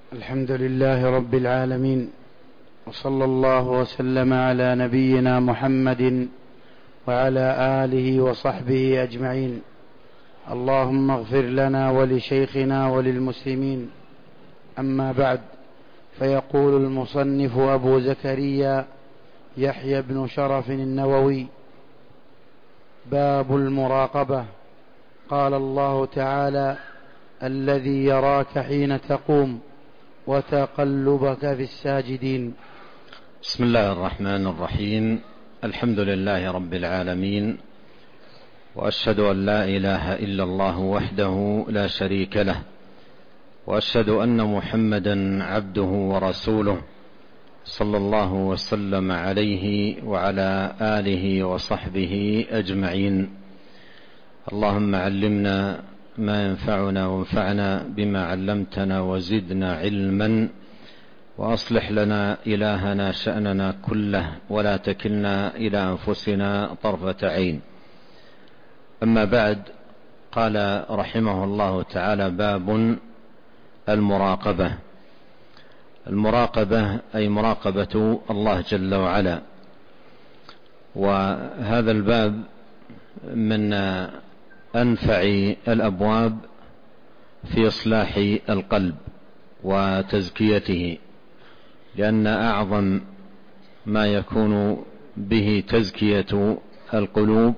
الحمد لله رب العالمين، وصلى الله وسلم على نبينا محمد وعلى آله وصحبه أجمعين. اللهم اغفر لنا ولشيخنا وللمسلمين. أما بعد، فيقول المصنف أبو زكريا يحيى بن شرف النووي: باب المراقبة. قال الله تعالى: الذي يراك حين تقوم وتقلبك في الساجدين. بسم الله الرحمن الرحيم. الحمد لله رب العالمين، وأشهد أن لا إله إلا الله وحده لا شريك له، وأشهد أن محمدا عبده ورسوله، صلى الله وسلم عليه وعلى آله وصحبه أجمعين. اللهم علمنا ما ينفعنا وانفعنا بما علمتنا وزدنا علما، وأصلح لنا إلهنا شأننا كله، ولا تكلنا إلى أنفسنا طرفة عين. أما بعد، قال رحمه الله تعالى: باب المراقبة. المراقبة أي مراقبة الله جل وعلا. وهذا الباب من أنفع الأبواب في إصلاح القلب وتزكيته، لأن أعظم ما يكون به تزكية القلوب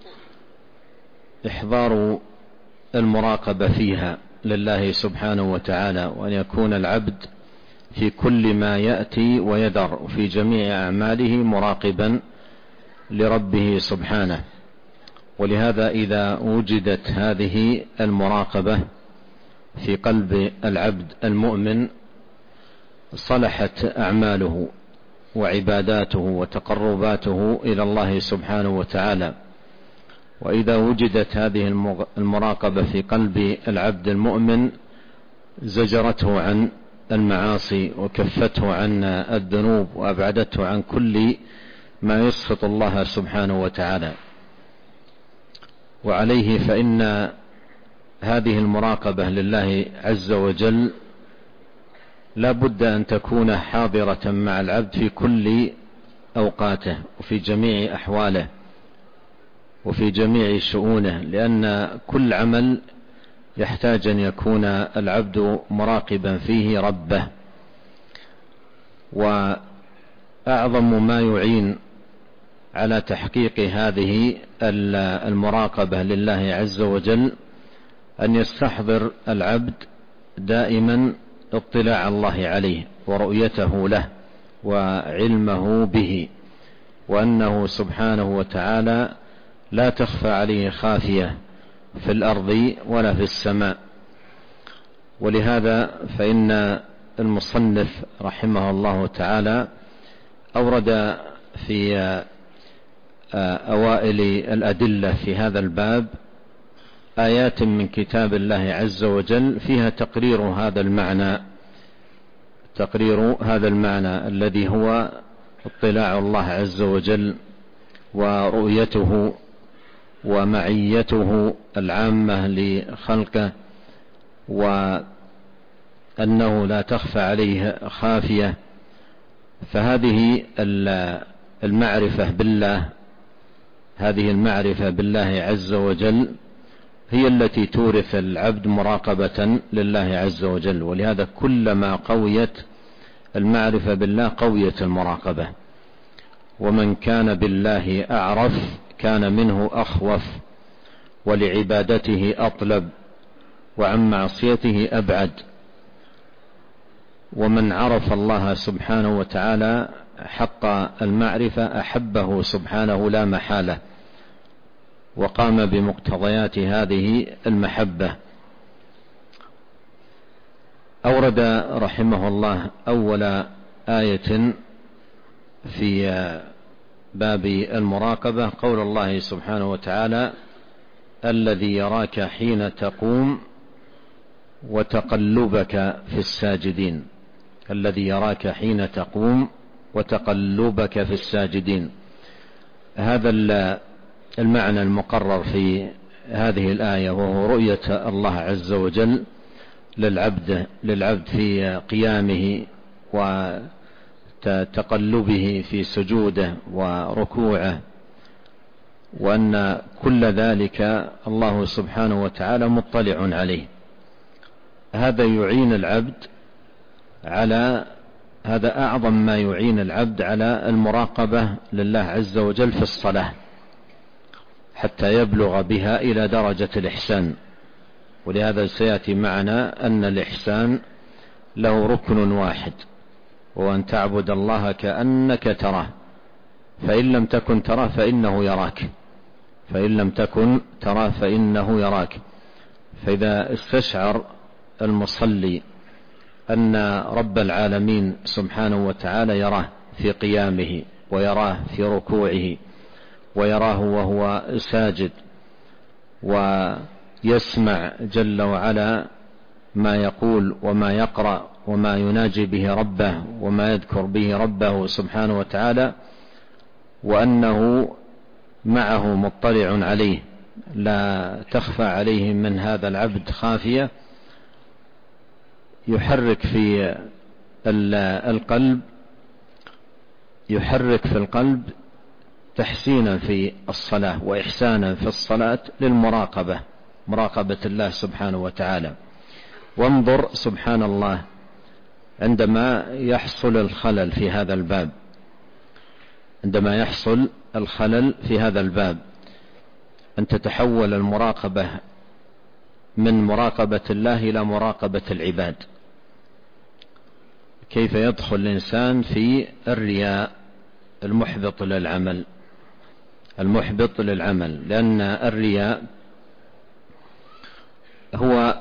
إحضار المراقبة فيها لله سبحانه وتعالى، وأن يكون العبد في كل ما يأتي ويدر في جميع أعماله مراقبا لربه سبحانه. ولهذا إذا وجدت هذه المراقبة في قلب العبد المؤمن صلحت أعماله وعباداته وتقرباته إلى الله سبحانه وتعالى. وإذا وجدت هذه المراقبة في قلب العبد المؤمن زجرته عن المعاصي وكفته عن الذنوب وأبعدته عن كل ما يسخط الله سبحانه وتعالى. وعليه فإن هذه المراقبة لله عز وجل لا بد أن تكون حاضرة مع العبد في كل أوقاته وفي جميع أحواله وفي جميع شؤونه، لأن كل عمل يحتاج أن يكون العبد مراقبا فيه ربه. وأعظم ما يعين على تحقيق هذه المراقبة لله عز وجل أن يستحضر العبد دائما اطلاع الله عليه ورؤيته له وعلمه به، وأنه سبحانه وتعالى لا تخفى عليه خافية في الأرض ولا في السماء. ولهذا فإن المصنف رحمه الله تعالى أورد في أوائل الأدلة في هذا الباب آيات من كتاب الله عز وجل فيها تقرير هذا المعنى الذي هو اطلاع الله عز وجل ورؤيته ومعيته العامة لخلقه، وأنه لا تخفى عليه خافية. فهذه المعرفة بالله، هذه المعرفة بالله عز وجل هي التي تورث العبد مراقبة لله عز وجل. ولهذا كلما قويت المعرفة بالله قويت المراقبة. ومن كان بالله أعرف كان منه أخوف، ولعبادته أطلب، وعن معصيته أبعد. ومن عرف الله سبحانه وتعالى حق المعرفة أحبه سبحانه لا محالة، وقام بمقتضيات هذه المحبة. أورد رحمه الله أول آية في باب المراقبة قول الله سبحانه وتعالى: الذي يراك حين تقوم وتقلبك في الساجدين. الذي يراك حين تقوم وتقلبك في الساجدين. هذا المعنى المقرر في هذه الآية، وهو رؤية الله عز وجل للعبد في قيامه وتقلبه في سجوده وركوعه، وأن كل ذلك الله سبحانه وتعالى مطلع عليه. هذا يعين العبد على هذا أعظم ما يعين العبد على المراقبة لله عز وجل في الصلاة، حتى يبلغ بها إلى درجة الإحسان. ولهذا سيأتي معنا أن الإحسان له ركن واحد، وأن تعبد الله كأنك تراه، فإن لم تكن تراه فإنه يراك، فإن لم تكن تراه فإنه يراك. فإذا استشعر المصلي أن رب العالمين سبحانه وتعالى يراه في قيامه، ويراه في ركوعه، ويراه وهو ساجد، ويسمع جل وعلا ما يقول وما يقرأ وما يناجي به ربه وما يذكر به ربه سبحانه وتعالى، وأنه معه مطلع عليه، لا تخفى عليه من هذا العبد خافية، يحرك في القلب تحسينا في الصلاة وإحسانا في الصلاة مراقبة الله سبحانه وتعالى. وانظر سبحان الله عندما يحصل الخلل في هذا الباب، عندما يحصل الخلل في هذا الباب، أن تتحول المراقبة من مراقبة الله إلى مراقبة العباد. كيف يدخل الإنسان في الرياء المحبط للعمل، لأن الرياء هو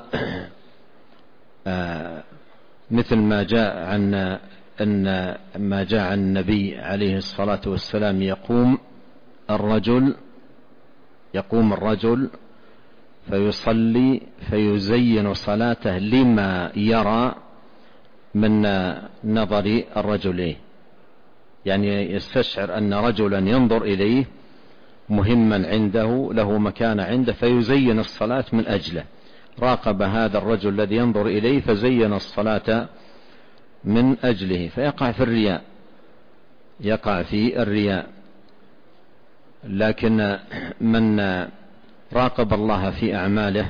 مثل ما جاء عن النبي عليه الصلاة والسلام، يقوم الرجل فيصلي فيزين صلاته لما يرى من نظر الرجل، يعني يستشعر أن رجلا ينظر إليه مهما عنده، له مكان عنده، فيزين الصلاة من أجله. راقب هذا الرجل الذي ينظر إليه فزين الصلاة من أجله، فيقع في الرياء. لكن من راقب الله في أعماله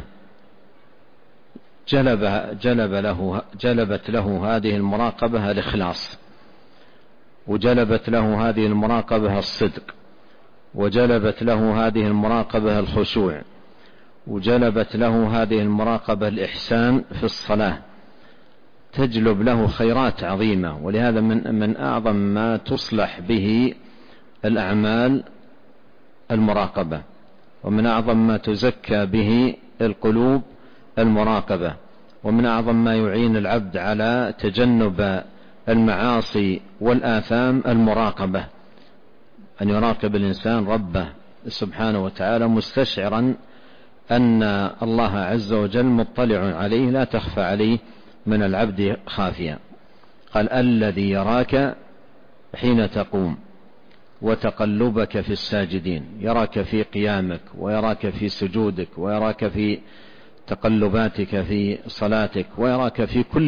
جلبت له هذه المراقبة الإخلاص، وجلبت له هذه المراقبة الصدق، وجلبت له هذه المراقبة الخشوع، وجلبت له هذه المراقبة الإحسان في الصلاة، تجلب له خيرات عظيمة. ولهذا من أعظم ما تصلح به الأعمال المراقبة، ومن أعظم ما تزكى به القلوب المراقبة، ومن أعظم ما يعين العبد على تجنب المعاصي والآثام المراقبة، أن يراقب الإنسان ربه سبحانه وتعالى مستشعرا أن الله عز وجل مطلع عليه، لا تخفى عليه من العبد خافية. قال الذي يراك حين تقوم وتقلبك في الساجدين، يراك في قيامك، ويراك في سجودك، ويراك في تقلباتك في صلاتك، ويراك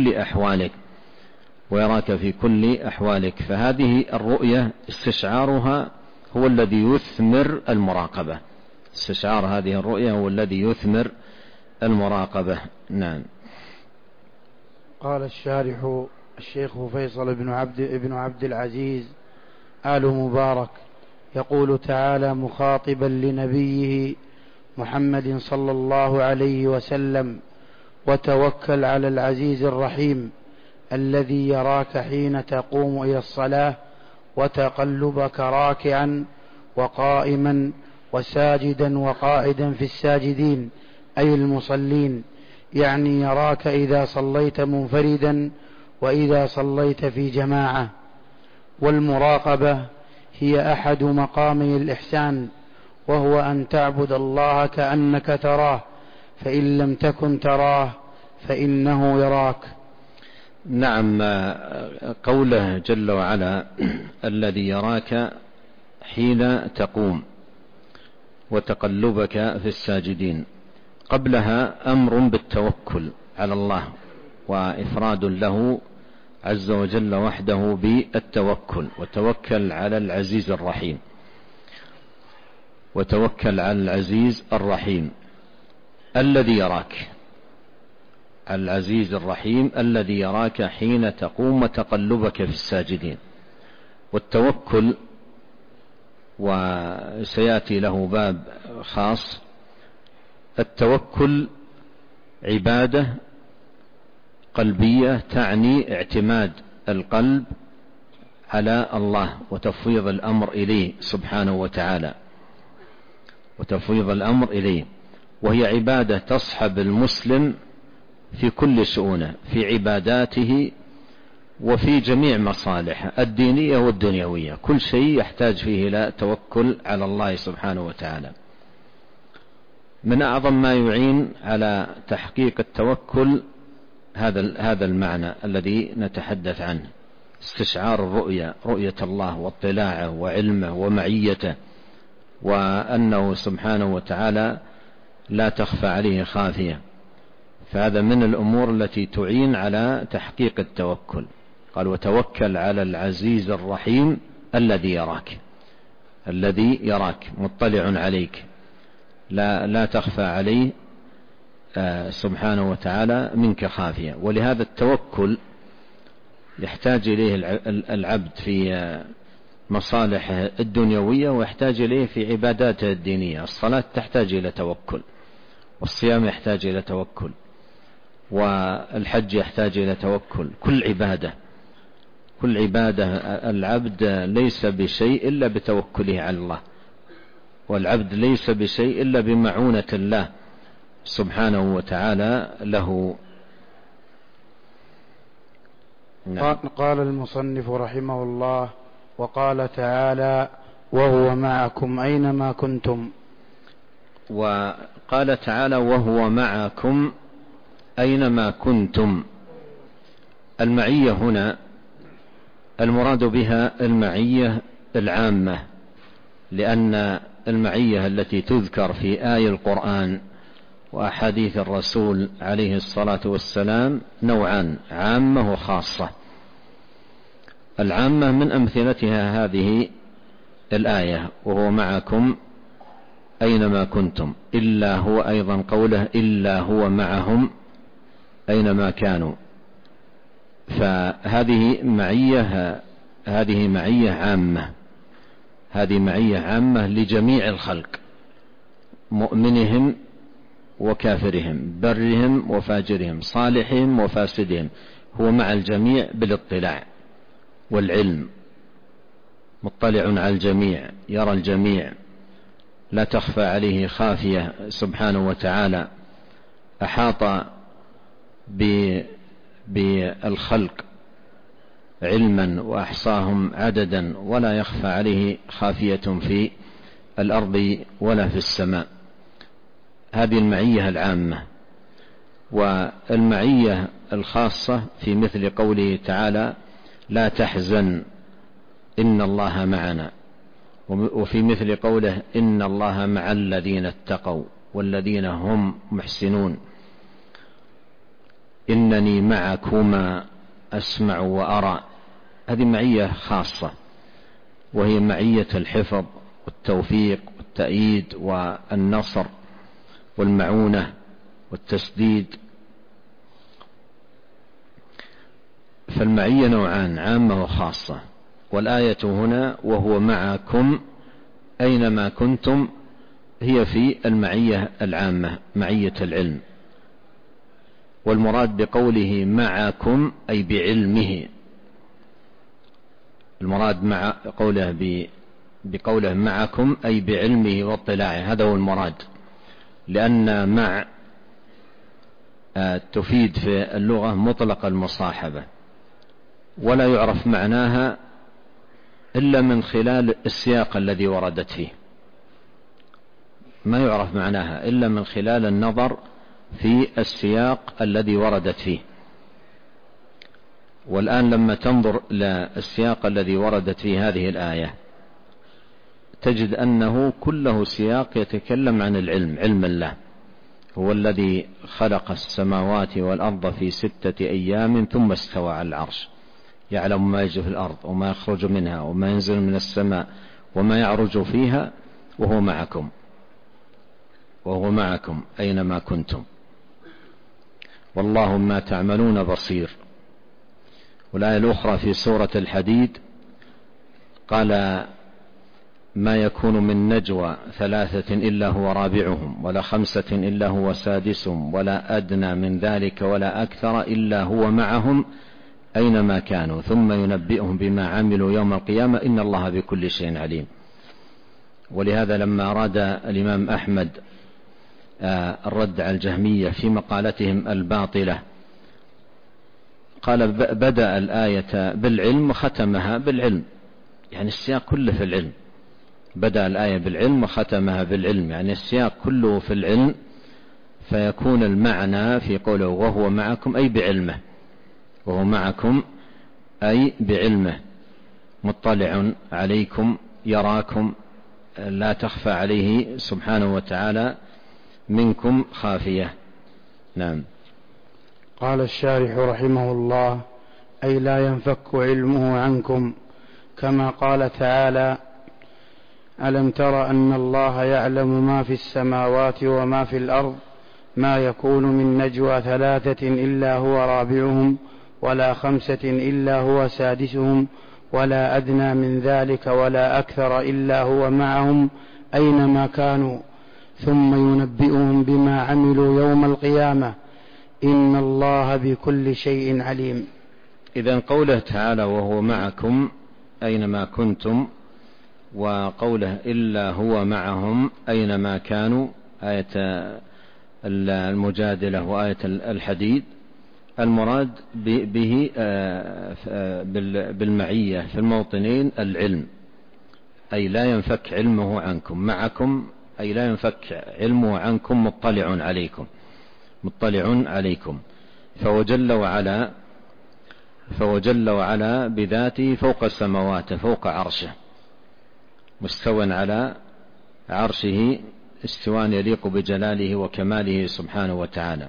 في كل أحوالك. فهذه الرؤية استشعارها هو الذي يثمر المراقبة، استشعار هذه الرؤية هو الذي يثمر المراقبة. نعم. قال الشارح الشيخ فيصل بن عبد العزيز آل مبارك يقول تعالى مخاطبا لنبيه محمد صلى الله عليه وسلم: وتوكل على العزيز الرحيم الذي يراك حين تقوم إلى الصلاة وتقلبك راكعا وقائما وساجدا وقاعدا في الساجدين، أي المصلين، يعني يراك إذا صليت منفردا وإذا صليت في جماعة. والمراقبة هي أحد مقامي الإحسان، وهو أن تعبد الله كأنك تراه، فإن لم تكن تراه فإنه يراك. نعم. قوله جل وعلا الذي يراك حين تقوم وتقلبك في الساجدين، قبلها أمر بالتوكل على الله وإفراد له عز وجل وحده بالتوكل. وتوكل على العزيز الرحيم، وتوكل على العزيز الرحيم الذي يراك، العزيز الرحيم الذي يراك حين تقوم وتقلبك في الساجدين. والتوكل وسيأتي له باب خاص. التوكل عبادة قلبية تعني اعتماد القلب على الله وتفويض الأمر إليه سبحانه وتعالى، وتفويض الأمر إليه، وهي عبادة تصحب المسلم في كل شؤونه، في عباداته وفي جميع مصالحه الدينية والدنيوية. كل شيء يحتاج فيه إلى توكل على الله سبحانه وتعالى. من أعظم ما يعين على تحقيق التوكل هذا المعنى الذي نتحدث عنه، استشعار الرؤية، رؤية الله واطلاعه وعلمه ومعيته، وأنه سبحانه وتعالى لا تخفى عليه خافية. فهذا من الأمور التي تعين على تحقيق التوكل. قال وتوكل على العزيز الرحيم الذي يراك، الذي يراك مطلع عليك، لا تخفى عليه سبحانه وتعالى منك خافية. ولهذا التوكل يحتاج إليه العبد في مصالحه الدنيوية، ويحتاج إليه في عباداته الدينية. الصلاة تحتاج إلى توكل، والصيام يحتاج إلى توكل، والحج يحتاج إلى توكل. كل عبادة العبد ليس بشيء إلا بتوكله على الله، والعبد ليس بشيء إلا بمعونة الله سبحانه وتعالى له. قال المصنف رحمه الله: وقال تعالى: وهو معكم أينما كنتم. وقال تعالى: وهو معكم أينما كنتم. المعية هنا المراد بها المعية العامة، لأن المعية التي تذكر في آي القرآن وأحاديث الرسول عليه الصلاة والسلام نوعان: عامة وخاصة. العامة من أمثلتها هذه الآية: وهو معكم أينما كنتم، إلا هو، أيضا قوله: إلا هو معهم أينما كانوا. فهذه معية عامة، هذه معية عامة لجميع الخلق، مؤمنهم وكافرهم، برهم وفاجرهم، صالحهم وفاسدهم. هو مع الجميع بالاطلاع والعلم، مطلع على الجميع، يرى الجميع، لا تخفى عليه خافية سبحانه وتعالى. أحاط بالخلق علما وأحصاهم عددا، ولا يخفى عليه خافية في الأرض ولا في السماء. هذه المعية العامة. والمعية الخاصة في مثل قوله تعالى: لا تحزن إن الله معنا، وفي مثل قوله: إن الله مع الذين اتقوا والذين هم محسنون، إنني معكما أسمع وأرى. هذه معية خاصة، وهي معية الحفظ والتوفيق والتأييد والنصر والمعونة والتسديد. فالمعية نوعان: عامة وخاصة. والآية هنا وهو معكم أينما كنتم هي في المعية العامة، معية العلم. والمراد بقوله معكم أي بعلمه، المراد مع بقوله معكم أي بعلمه واطلاعه، هذا هو المراد. لأن مع تفيد في اللغة مطلق المصاحبة، ولا يعرف معناها إلا من خلال السياق الذي وردت فيه، ما يعرف معناها إلا من خلال النظر في السياق الذي وردت فيه. والآن لما تنظر للسياق الذي وردت فيه هذه الآية تجد أنه كله سياق يتكلم عن العلم، علم الله. هو الذي خلق السماوات والأرض في 6 أيام ثم استوى على العرش، يعلم ما يجري في الأرض وما يخرج منها وما ينزل من السماء وما يعرج فيها وهو معكم أينما كنتم، والله ما تعملون بصير. والآية الأخرى في سورة الحديد قال ما يكون من نجوى 3 إلا هو رابعهم ولا 5 إلا هو سادسهم ولا أدنى من ذلك ولا أكثر إلا هو معهم أينما كانوا ثم ينبئهم بما عملوا يوم القيامة إن الله بكل شيء عليم. ولهذا لما أراد الإمام أحمد الرد على الجهمية في مقالتهم الباطلة قال بدأ الآية بالعلم وختمها بالعلم، يعني السياق كله في العلم. بدأ الآية بالعلم وختمها بالعلم، يعني السياق كله في العلم، فيكون المعنى في قوله وهو معكم أي بعلمه، وهو معكم أي بعلمه، مطلع عليكم يراكم، لا تخفى عليه سبحانه وتعالى منكم خافية. نعم. قال الشارح رحمه الله أي لا ينفك علمه عنكم، كما قال تعالى ألم تر أن الله يعلم ما في السماوات وما في الأرض ما يكون من نجوى 3 إلا هو رابعهم ولا 5 إلا هو سادسهم ولا أدنى من ذلك ولا أكثر إلا هو معهم أينما كانوا ثم ينبئهم بما عملوا يوم القيامة إن الله بكل شيء عليم. إذن قوله تعالى وهو معكم أينما كنتم، وقوله إلا هو معهم أينما كانوا، آية المجادلة وآية الحديد، المراد به بالمعية في الموطنين العلم، أي لا ينفك علمه عنكم، معكم أي لا ينفك علمه عنكم، مطلع عليكم. فهو جل وعلا بذاته فوق السماوات فوق عرشه، مستوٍ على عرشه استواء يليق بجلاله وكماله سبحانه وتعالى،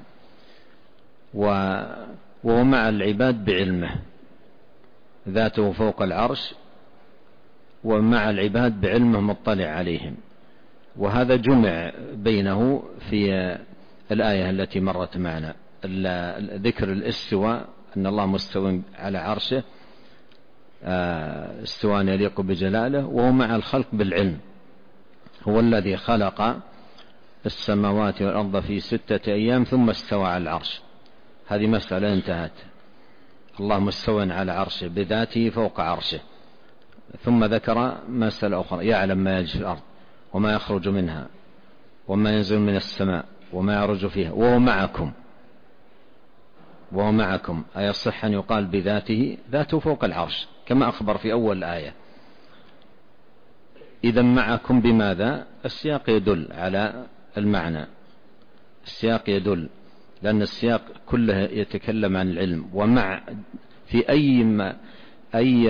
وهو مع العباد بعلمه، ذاته فوق العرش ومع العباد بعلمه مطلع عليهم. وهذا جمع بينه في الآية التي مرت معنا، ذكر الاستواء أن الله مستوٍ على عرشه استواء يليق بجلاله، وهو مع الخلق بالعلم. هو الذي خلق السماوات والأرض في 6 أيام ثم استوى على العرش، هذه مسألة انتهت. الله مستوٍ على عرشه بذاته فوق عرشه، ثم ذكر مسألة أخرى يعلم ما يجري في الأرض وما يخرج منها وما ينزل من السماء وما يعرج فيها وهو معكم أيصح أن يقال بذاته، ذاته فوق العرش كما أخبر في أول الآية. إذا معكم بماذا؟ السياق يدل على المعنى، السياق يدل، لأن السياق كله يتكلم عن العلم. ومع في أي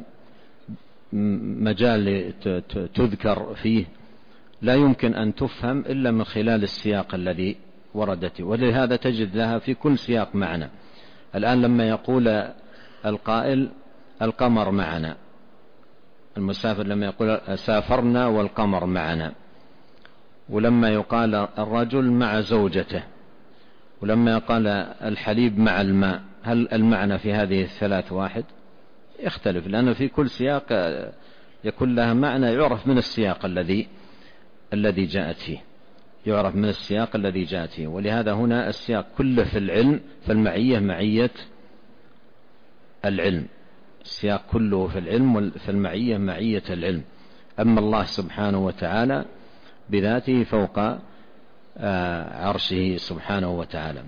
مجال تذكر فيه لا يمكن أن تفهم إلا من خلال السياق الذي وردت، ولهذا تجد لها في كل سياق معنى. الآن لما يقول القائل القمر معنا، المسافر لما يقول سافرنا والقمر معنا، ولما يقال الرجل مع زوجته، ولما يقال الحليب مع الماء، هل المعنى في هذه الثلاث واحد؟ يختلف، لأنه في كل سياق يكون لها معنى يعرف من السياق الذي جاءت فيه، يعرف من السياق الذي جاءت فيه. ولهذا هنا السياق كله في العلم، فالمعية معية العلم، السياق كله في العلم، فالمعية معية العلم. أما الله سبحانه وتعالى بذاته فوق عرشه سبحانه وتعالى.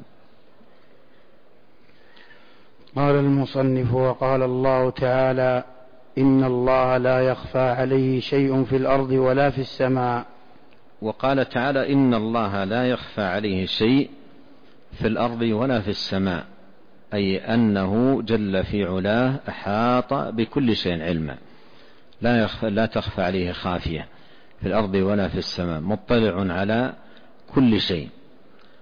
قال المصنف وقال الله تعالى إن الله لا يخفى عليه شيء في الأرض ولا في السماء. وقال تعالى إن الله لا يخفى عليه شيء في الأرض ولا في السماء، أي أنه جل في علاه أحاط بكل شيء علما، لا تخفى عليه خافية في الأرض ولا في السماء، مطلع على كل شيء.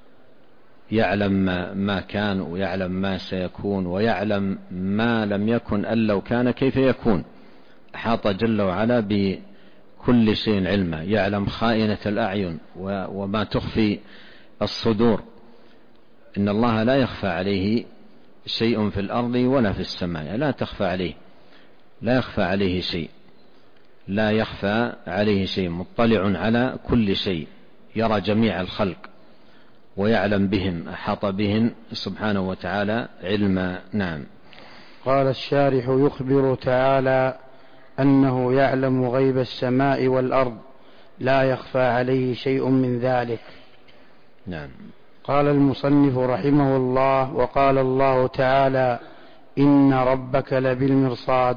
يعلم ما كان ويعلم ما سيكون ويعلم ما لم يكن أن لو كان كيف يكون. أحاط جل وعلا بكل شيء علما، يعلم خائنة الأعين وما تخفي الصدور. إن الله لا يخفى عليه شيء في الأرض ولا في السماء، لا تخفى عليه، لا يخفى عليه شيء، لا يخفى عليه شيء، مطلع على كل شيء، يرى جميع الخلق ويعلم بهم، أحاط بهم سبحانه وتعالى علما. نعم. قال الشارح: يخبر تعالى أنه يعلم غيب السماء والأرض، لا يخفى عليه شيء من ذلك. نعم. قال المصنف رحمه الله: وقال الله تعالى: إن ربك لبالمرصاد.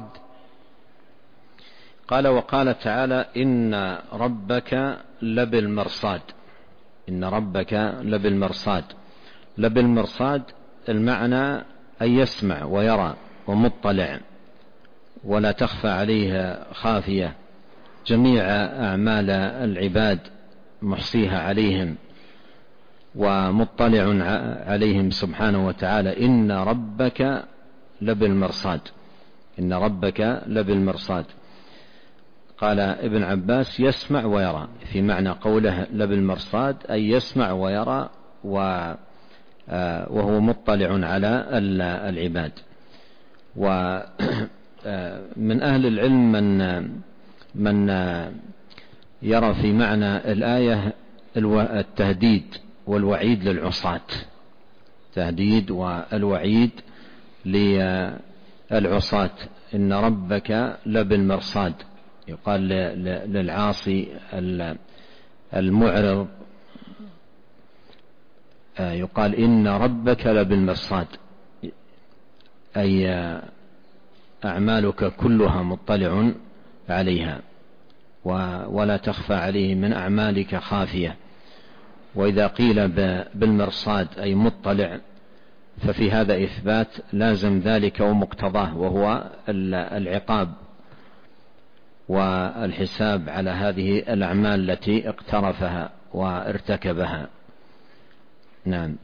قال وقال تعالى: إن ربك لبالمرصاد. إن ربك لبالمرصاد. لبالمرصاد المعنى أن يسمع ويرى ومطلع، ولا تخفى عليه خافية، جميع أعمال العباد محصيها عليهم ومطلع عليهم سبحانه وتعالى. إن ربك لبالمرصاد. إن ربك لبالمرصاد. قال ابن عباس: يسمع ويرى، في معنى قوله لبالمرصاد أي يسمع ويرى وهو مطلع على العباد. ومن أهل العلم من يرى في معنى الآية التهديد والوعيد للعصاة، تهديد والوعيد للعصاة. إن ربك لبالمرصاد، يقال للعاصي المعرض، يقال إن ربك لبالمرصاد، أي أعمالك كلها مطلع عليها ولا تخفى عليه من أعمالك خافية. وإذا قيل بالمرصاد أي مطلع، ففي هذا إثبات لازم ذلك ومقتضاه، وهو العقاب والحساب على هذه الأعمال التي اقترفها وارتكبها. نعم.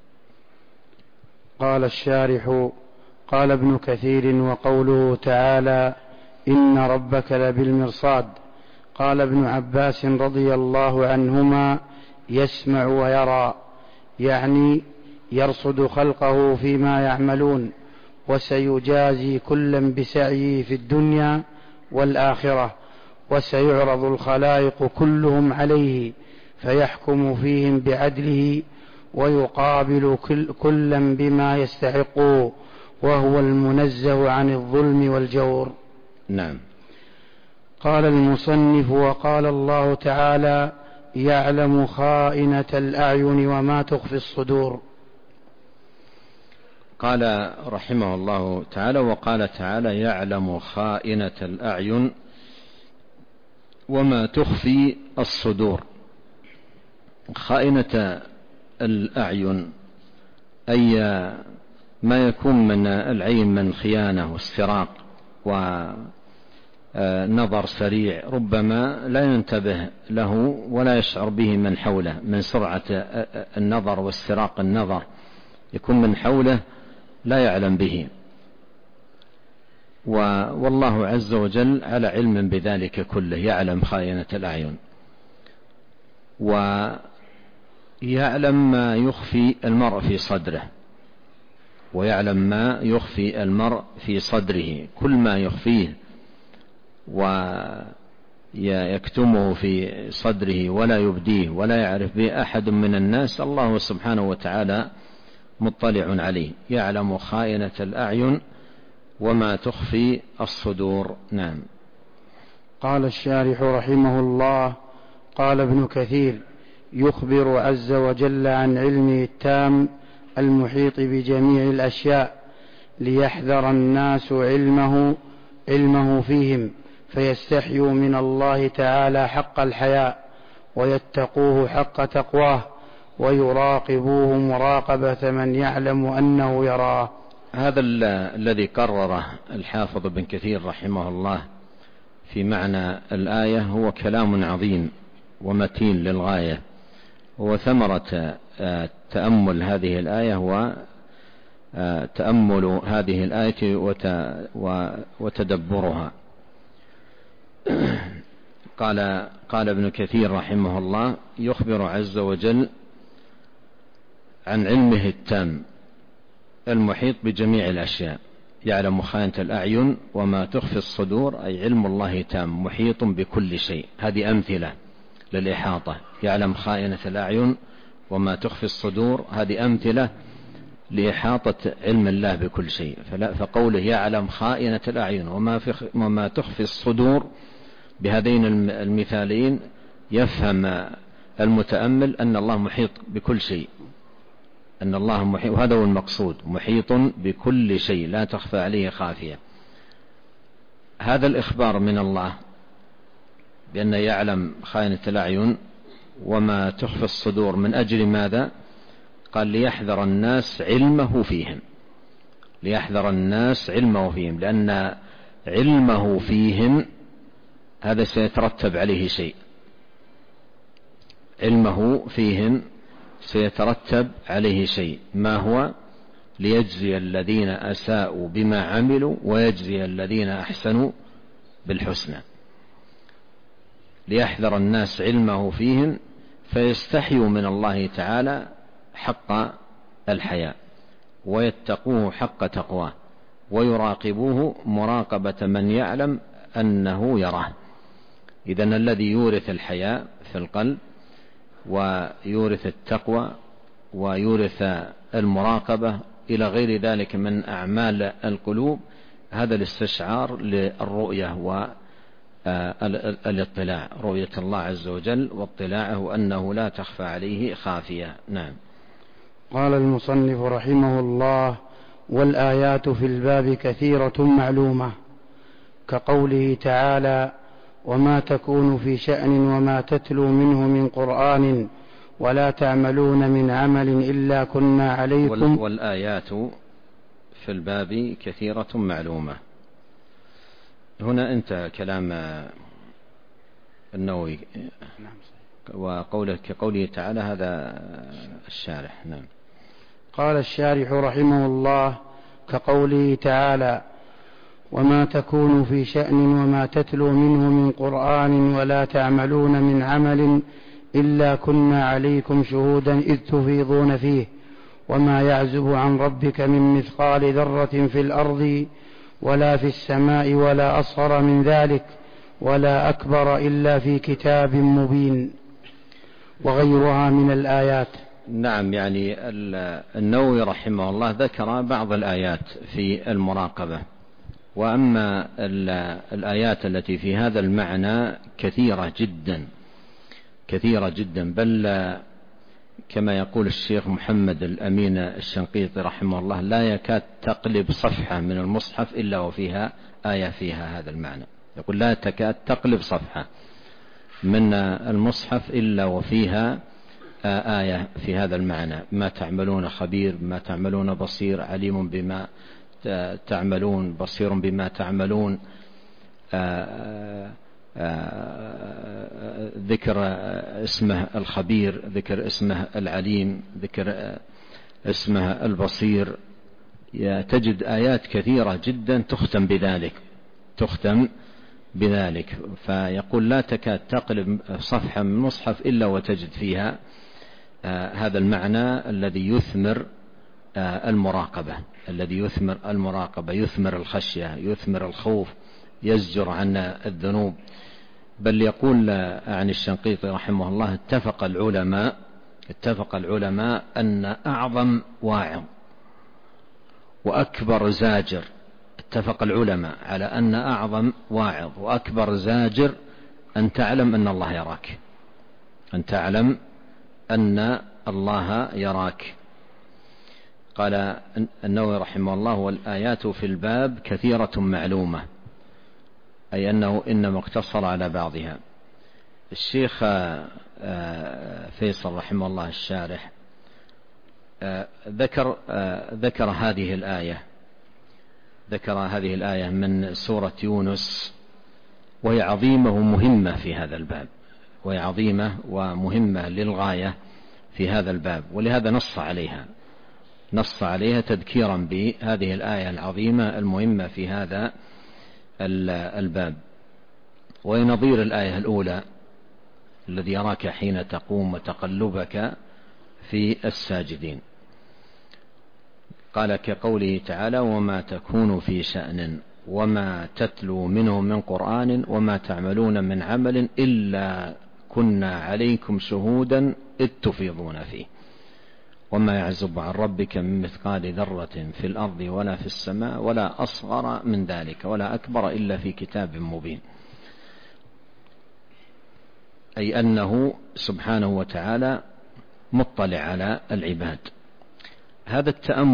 قال الشارح: قال ابن كثير: وقوله تعالى إن ربك لبالمرصاد، قال ابن عباس رضي الله عنهما: يسمع ويرى، يعني يرصد خلقه فيما يعملون، وسيجازي كلا بسعيه في الدنيا والآخرة، وسيعرض الخلائق كلهم عليه فيحكم فيهم بعدله، ويقابل كلا بما يستحقه، وهو المنزه عن الظلم والجور. نعم. قال المصنف: وقال الله تعالى: يعلم خائنة الأعين وما تخفي الصدور. قال رحمه الله تعالى: وقال تعالى: يعلم خائنة الأعين وما تخفي الصدور. خائنة الأعين أي ما يكون من العين من خيانة واستراق ونظر سريع، ربما لا ينتبه له ولا يشعر به من حوله، من سرعة النظر واستراق النظر، يكون من حوله لا يعلم به. والله عز وجل على علم بذلك كله، يعلم خائنة الأعين، ويعلم ما يخفي المرء في صدره، ويعلم ما يخفي المرء في صدره، كل ما يخفيه ويكتمه في صدره ولا يبديه ولا يعرف به أحد من الناس، الله سبحانه وتعالى مطلع عليه، يعلم خائنة الأعين وما تخفي الصدور. نعم. قال الشارح رحمه الله: قال ابن كثير: يخبر عز وجل عن علمه التام المحيط بجميع الأشياء، ليحذر الناس علمه فيهم، فيستحيوا من الله تعالى حق الحياء، ويتقوه حق تقواه، ويراقبوه مراقبة من يعلم أنه يراه. هذا الذي قرره الحافظ ابن كثير رحمه الله في معنى الآية هو كلام عظيم ومتين للغاية، هو ثمرة تأمل هذه الآية وتأمل هذه الآية وتدبرها. قال ابن كثير رحمه الله: يخبر عز وجل عن علمه التام المحيط بجميع الأشياء، يعلم خائنة الأعين وما تخفي الصدور، أي علم الله تام محيط بكل شيء. هذه أمثلة للإحاطة، يعلم خائنة الأعين وما تخفي الصدور، هذه أمثلة لإحاطة علم الله بكل شيء. فقوله يعلم خائنة الأعين وما تخفي الصدور، بهذين المثالين يفهم المتأمل أن الله محيط بكل شيء، أن الله محيط، وهذا هو المقصود، محيط بكل شيء لا تخفى عليه خافية. هذا الإخبار من الله بأن يعلم خائنة الأعين وما تخفي الصدور من أجل ماذا؟ قال: ليحذر الناس علمه فيهم، ليحذر الناس علمه فيهم، لأن علمه فيهم هذا سيترتب عليه شيء، علمه فيهم سيترتب عليه شيء، ما هو؟ ليجزي الذين أساءوا بما عملوا ويجزي الذين أحسنوا بالحسنى. ليحذر الناس علمه فيهم فيستحيوا من الله تعالى حق الحياء، ويتقوه حق تقواه، ويراقبوه مراقبة من يعلم أنه يراه. إذن الذي يورث الحياء في القلب ويورث التقوى ويورث المراقبة إلى غير ذلك من أعمال القلوب، هذا الاستشعار للرؤية والاطلاع، رؤية الله عز وجل واطلاعه أنه لا تخفى عليه خافية. نعم. قال المصنف رحمه الله: والآيات في الباب كثيرة معلومة، كقوله تعالى: وما تكون في شأن وما تتلو منه من قرآن ولا تعملون من عمل إلا كنا عليكم. والآيات في الباب كثيرة معلومة، هنا انتهى كلام النووي، وقوله كقوله تعالى هذا الشارح. نعم. قال الشارح رحمه الله: كقوله تعالى: وما تكون في شأن وما تتلو منه من قرآن ولا تعملون من عمل إلا كنا عليكم شهودا إذ تفيضون فيه، وما يعزب عن ربك من مثقال ذرة في الأرض ولا في السماء ولا أصغر من ذلك ولا أكبر إلا في كتاب مبين، وغيرها من الآيات. نعم، يعني النووي رحمه الله ذكر بعض الآيات في المراقبة، وأما الآيات التي في هذا المعنى كثيرة جدا كثيرة جدا، بل كما يقول الشيخ محمد الأمين الشنقيطي رحمه الله: لا يكاد تقلب صفحة من المصحف إلا وفيها آية فيها هذا المعنى. يقول: لا تكاد تقلب صفحة من المصحف إلا وفيها آية في هذا المعنى. ما تعملون خبير، ما تعملون بصير، عليم بما تعملون، بصير بما تعملون. ذكر اسمه الخبير، ذكر اسمه العليم، ذكر اسمه البصير. تجد آيات كثيرة جدا تختم بذلك. فيقول: لا تكاد تقلب صفحة من مصحف إلا وتجد فيها هذا المعنى الذي يثمر المراقبة، الذي يثمر المراقبة، يثمر الخشية، يثمر الخوف، يزجر عن الذنوب. بل يقول عن الشنقيطي رحمه الله: اتفق العلماء أن أعظم واعظ وأكبر زاجر، اتفق العلماء على أن أعظم واعظ وأكبر زاجر أن تعلم أن الله يراك، أن تعلم أن الله يراك. قال النووي رحمه الله: والآيات في الباب كثيرة معلومة، أي أنه إنما اقتصر على بعضها. الشيخ فيصل رحمه الله الشارح ذكر هذه الآية من سورة يونس، وهي عظيمة ومهمة في هذا الباب، وهي عظيمة ومهمة للغاية في هذا الباب، ولهذا نص عليها تذكيرا بهذه الآية العظيمة المهمة في هذا الباب. ونظير الآية الأولى: الذي يراك حين تقوم وتقلبك في الساجدين. قال كقوله تعالى: وما تكون في شأن وما تتلو منه من قرآن وما تعملون من عمل إلا كنا عليكم شهودا إذ تفيضون فيه وما يعزب عن ربك من مثقال ذرة في الأرض ولا في السماء ولا أصغر من ذلك ولا أكبر إلا في كتاب مبين. أي أنه سبحانه وتعالى مطلع على العباد. هذا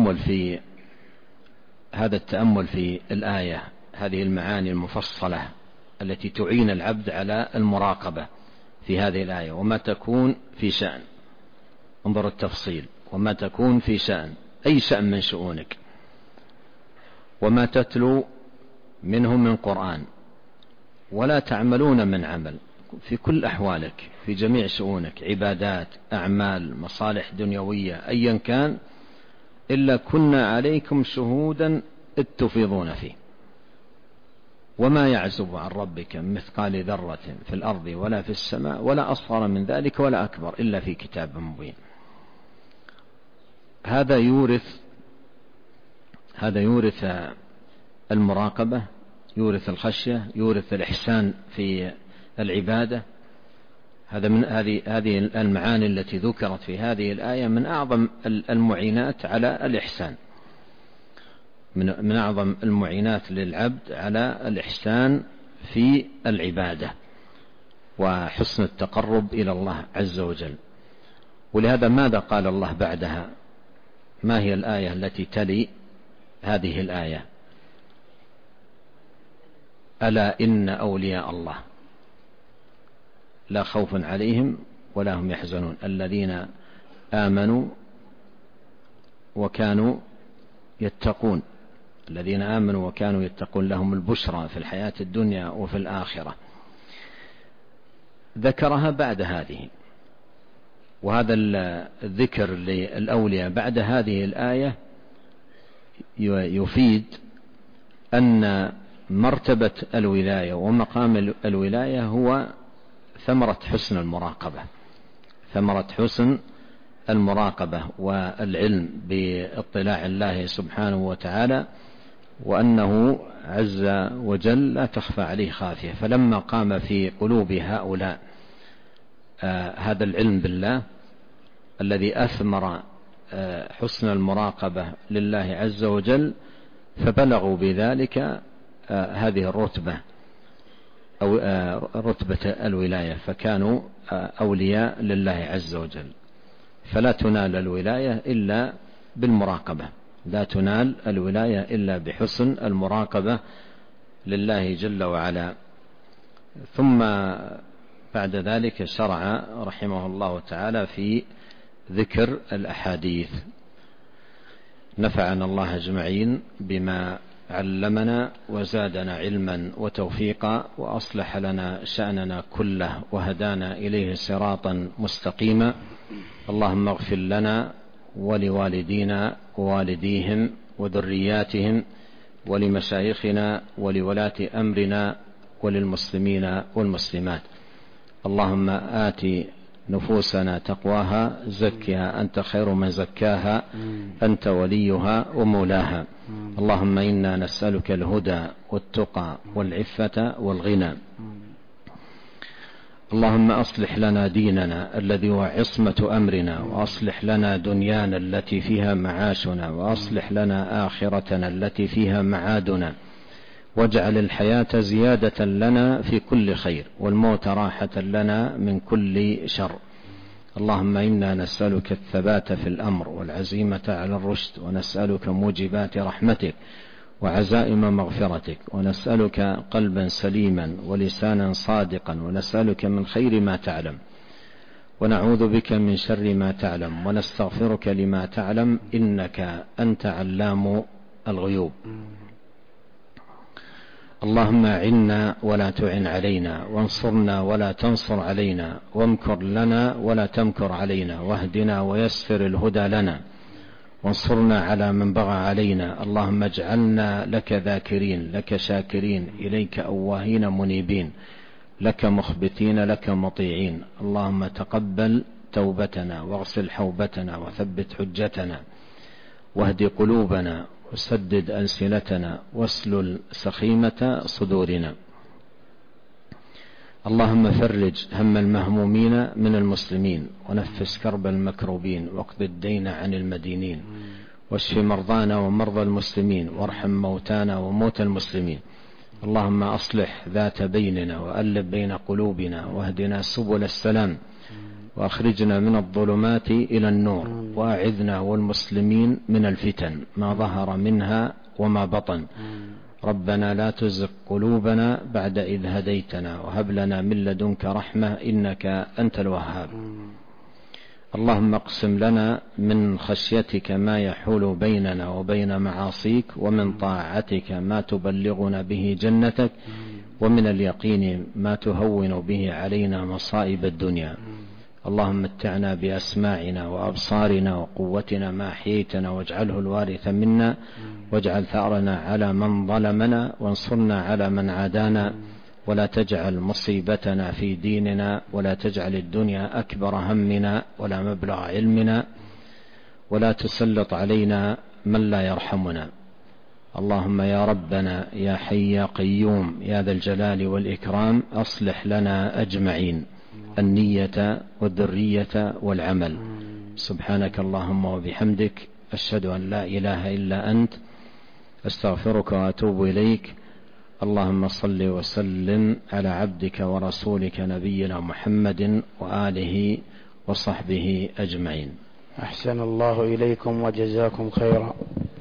التأمل في الآية، هذه المعاني المفصلة التي تعين العبد على المراقبة في هذه الآية. وما تكون في شأن، انظر التفصيل: وما تكون في شأن، أي شأن من شؤونك. وما تتلو منه من قرآن ولا تعملون من عمل، في كل أحوالك، في جميع شؤونك، عبادات، أعمال، مصالح دنيوية، أيا كان، إلا كنا عليكم شهودا إذ تفيضون فيه وما يعزب عن ربك من مثقال ذرة في الأرض ولا في السماء ولا أصغر من ذلك ولا أكبر إلا في كتاب مبين. هذا يورث المراقبة، يورث الخشية، يورث الإحسان في العبادة. هذا من هذه المعاني التي ذكرت في هذه الآية من أعظم المعينات على الإحسان، من أعظم المعينات للعبد على الإحسان في العبادة وحسن التقرب إلى الله عز وجل. ولهذا ماذا قال الله بعدها؟ ما هي الآية التي تلي هذه الآية؟ ألا إن أولياء الله لا خوف عليهم ولا هم يحزنون الذين آمنوا وكانوا يتقون. الذين آمنوا وكانوا يتقون لهم البشرى في الحياة الدنيا وفي الآخرة. ذكرها بعد هذه. وهذا الذكر للأولياء بعد هذه الآية يفيد أن مرتبة الولاية ومقام الولاية هو ثمرة حسن المراقبة، ثمرة حسن المراقبة والعلم باطلاع الله سبحانه وتعالى، وأنه عز وجل لا تخفى عليه خافية. فلما قام في قلوب هؤلاء هذا العلم بالله الذي أثمر حسن المراقبة لله عز وجل، فبلغوا بذلك هذه الرتبة أو رتبة الولاية، فكانوا أولياء لله عز وجل. فلا تنال الولاية إلا بالمراقبة، لا تنال الولاية إلا بحسن المراقبة لله جل وعلا. ثم بعد ذلك شرع رحمه الله تعالى في ذكر الأحاديث. نفعنا الله أجمعين بما علمنا وزادنا علما وتوفيقا وأصلح لنا شأننا كله وهدانا إليه صراطا مستقيما. اللهم اغفر لنا ولوالدينا ووالديهم وذرياتهم ولمشايخنا ولولاة أمرنا وللمسلمين والمسلمات. اللهم آت نفوسنا تقواها، زكها أنت خير من زكاها، أنت وليها ومولاها. اللهم إنا نسألك الهدى والتقى والعفة والغنى. اللهم أصلح لنا ديننا الذي هو عصمة أمرنا، وأصلح لنا دنيانا التي فيها معاشنا، وأصلح لنا آخرتنا التي فيها معادنا، واجعل الحياة زيادة لنا في كل خير والموت راحة لنا من كل شر. اللهم إنا نسألك الثبات في الأمر والعزيمة على الرشد، ونسألك موجبات رحمتك وعزائم مغفرتك، ونسألك قلبا سليما ولسانا صادقا، ونسألك من خير ما تعلم، ونعوذ بك من شر ما تعلم، ونستغفرك لما تعلم، إنك أنت علام الغيوب. اللهم أعنا ولا تعن علينا، وانصرنا ولا تنصر علينا، وامكر لنا ولا تمكر علينا، واهدنا ويسر الهدى لنا، وانصرنا على من بغى علينا. اللهم اجعلنا لك ذاكرين، لك شاكرين، إليك أواهين منيبين، لك مخبتين، لك مطيعين. اللهم تقبل توبتنا، واغسل حوبتنا، وثبت حجتنا، واهد قلوبنا، وسدد ألسنتنا، واسلل سخيمة صدورنا. اللهم فرج هم المهمومين من المسلمين، ونفس كرب المكروبين، واقض الدين عن المدينين، واشف مرضانا ومرضى المسلمين، وارحم موتانا وموتى المسلمين. اللهم أصلح ذات بيننا، وألف بين قلوبنا، واهدنا سبل السلام، وأخرجنا من الظلمات إلى النور، وأعذنا والمسلمين من الفتن ما ظهر منها وما بطن. ربنا لا تزغ قلوبنا بعد إذ هديتنا، وهب لنا من لدنك رحمة إنك أنت الوهاب. اللهم اقسم لنا من خشيتك ما يحول بيننا وبين معاصيك، ومن طاعتك ما تبلغنا به جنتك، ومن اليقين ما تهون به علينا مصائب الدنيا. اللهم متعنا بأسماعنا وأبصارنا وقوتنا ما أحييتنا، واجعله الوارث منا، واجعل ثأرنا على من ظلمنا، وانصرنا على من عادانا، ولا تجعل مصيبتنا في ديننا، ولا تجعل الدنيا أكبر همنا ولا مبلغ علمنا، ولا تسلط علينا من لا يرحمنا. اللهم يا ربنا يا حي يا قيوم يا ذا الجلال والإكرام، أصلح لنا أجمعين النية والذرية والعمل. سبحانك اللهم وبحمدك، أشهد أن لا إله إلا أنت، أستغفرك وأتوب إليك. اللهم صل وسلم على عبدك ورسولك نبينا محمد وآله وصحبه أجمعين. أحسن الله إليكم وجزاكم خيرا.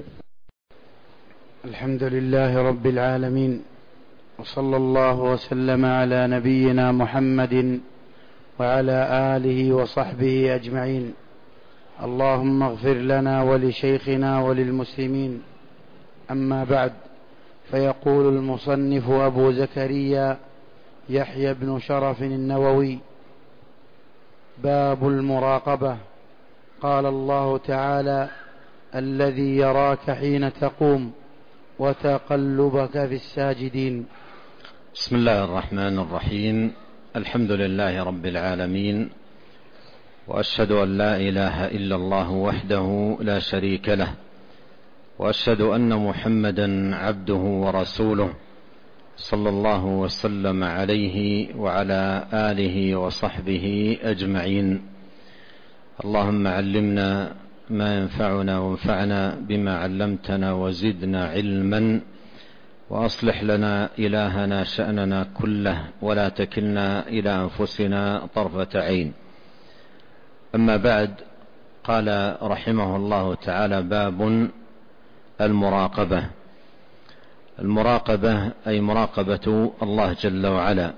الحمد لله رب العالمين، وصلى الله وسلم على نبينا محمد وعلى آله وصحبه أجمعين. اللهم اغفر لنا ولشيخنا وللمسلمين. أما بعد، فيقول المصنف أبو زكريا يحيى بن شرف النووي: باب المراقبة. قال الله تعالى: الذي يراك حين تقوم وتقلبك في الساجدين. بسم الله الرحمن الرحيم. الحمد لله رب العالمين، وأشهد أن لا إله إلا الله وحده لا شريك له، وأشهد أن محمدا عبده ورسوله، صلى الله وسلم عليه وعلى آله وصحبه أجمعين. اللهم علمنا ما ينفعنا، وانفعنا بما علمتنا، وزدنا علما، وأصلح لنا إلهنا شأننا كله، ولا تكلنا إلى أنفسنا طرفة عين. أما بعد، قال رحمه الله تعالى: باب المراقبة. المراقبة أي مراقبة الله جل وعلا.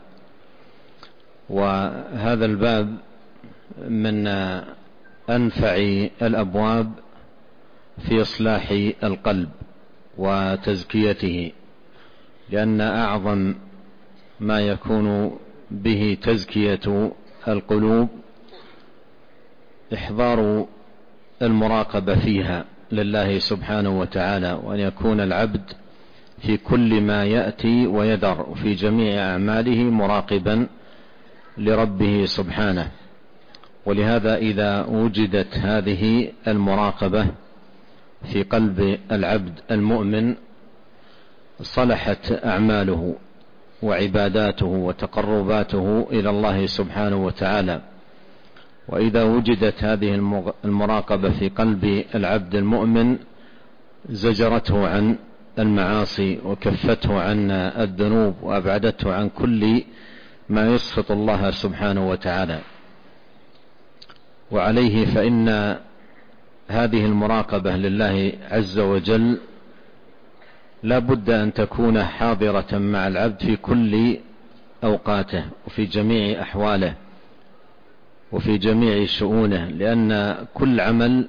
وهذا الباب من أنفع الأبواب في إصلاح القلب وتزكيته، لأن أعظم ما يكون به تزكية القلوب إحضار المراقبة فيها لله سبحانه وتعالى، وأن يكون العبد في كل ما يأتي ويدر في جميع أعماله مراقبا لربه سبحانه. ولهذا إذا وجدت هذه المراقبة في قلب العبد المؤمن صلحت أعماله وعباداته وتقرباته إلى الله سبحانه وتعالى. وإذا وجدت هذه المراقبة في قلب العبد المؤمن زجرته عن المعاصي، وكفته عن الذنوب، وأبعدته عن كل ما يسخط الله سبحانه وتعالى. وعليه فإن هذه المراقبة لله عز وجل لا بد أن تكون حاضرة مع العبد في كل أوقاته، وفي جميع أحواله، وفي جميع شؤونه، لأن كل عمل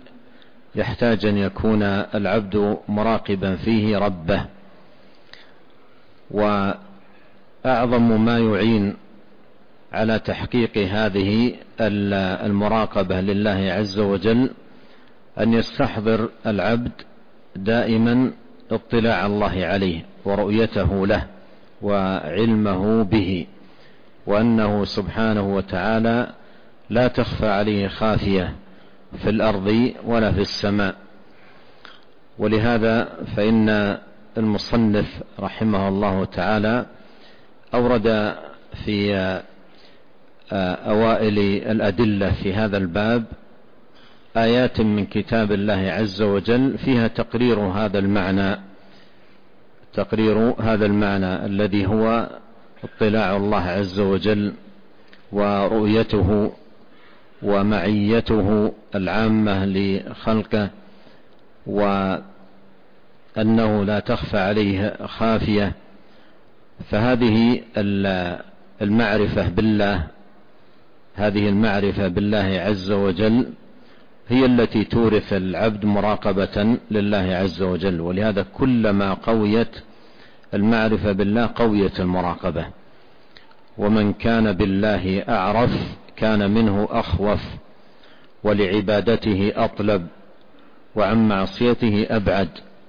يحتاج أن يكون العبد مراقبا فيه ربه. وأعظم ما يعين على تحقيق هذه المراقبة لله عز وجل أن يستحضر العبد دائما اطلاع الله عليه ورؤيته له وعلمه به، وأنه سبحانه وتعالى لا تخفى عليه خافية في الأرض ولا في السماء. ولهذا فإن المصنف رحمه الله تعالى أورد في أوائل الأدلة في هذا الباب آيات من كتاب الله عز وجل فيها تقرير هذا المعنى الذي هو اطلاع الله عز وجل ورؤيته ومعيته العامة لخلقه، وأنه لا تخفى عليه خافية. فهذه المعرفة بالله عز وجل هي التي تورث العبد مراقبة لله عز وجل. ولهذا كلما قويت المعرفة بالله قويت المراقبة. ومن كان بالله أعرف كان منه أخوف، ولعبادته أطلب، وعن معصيته أبعد.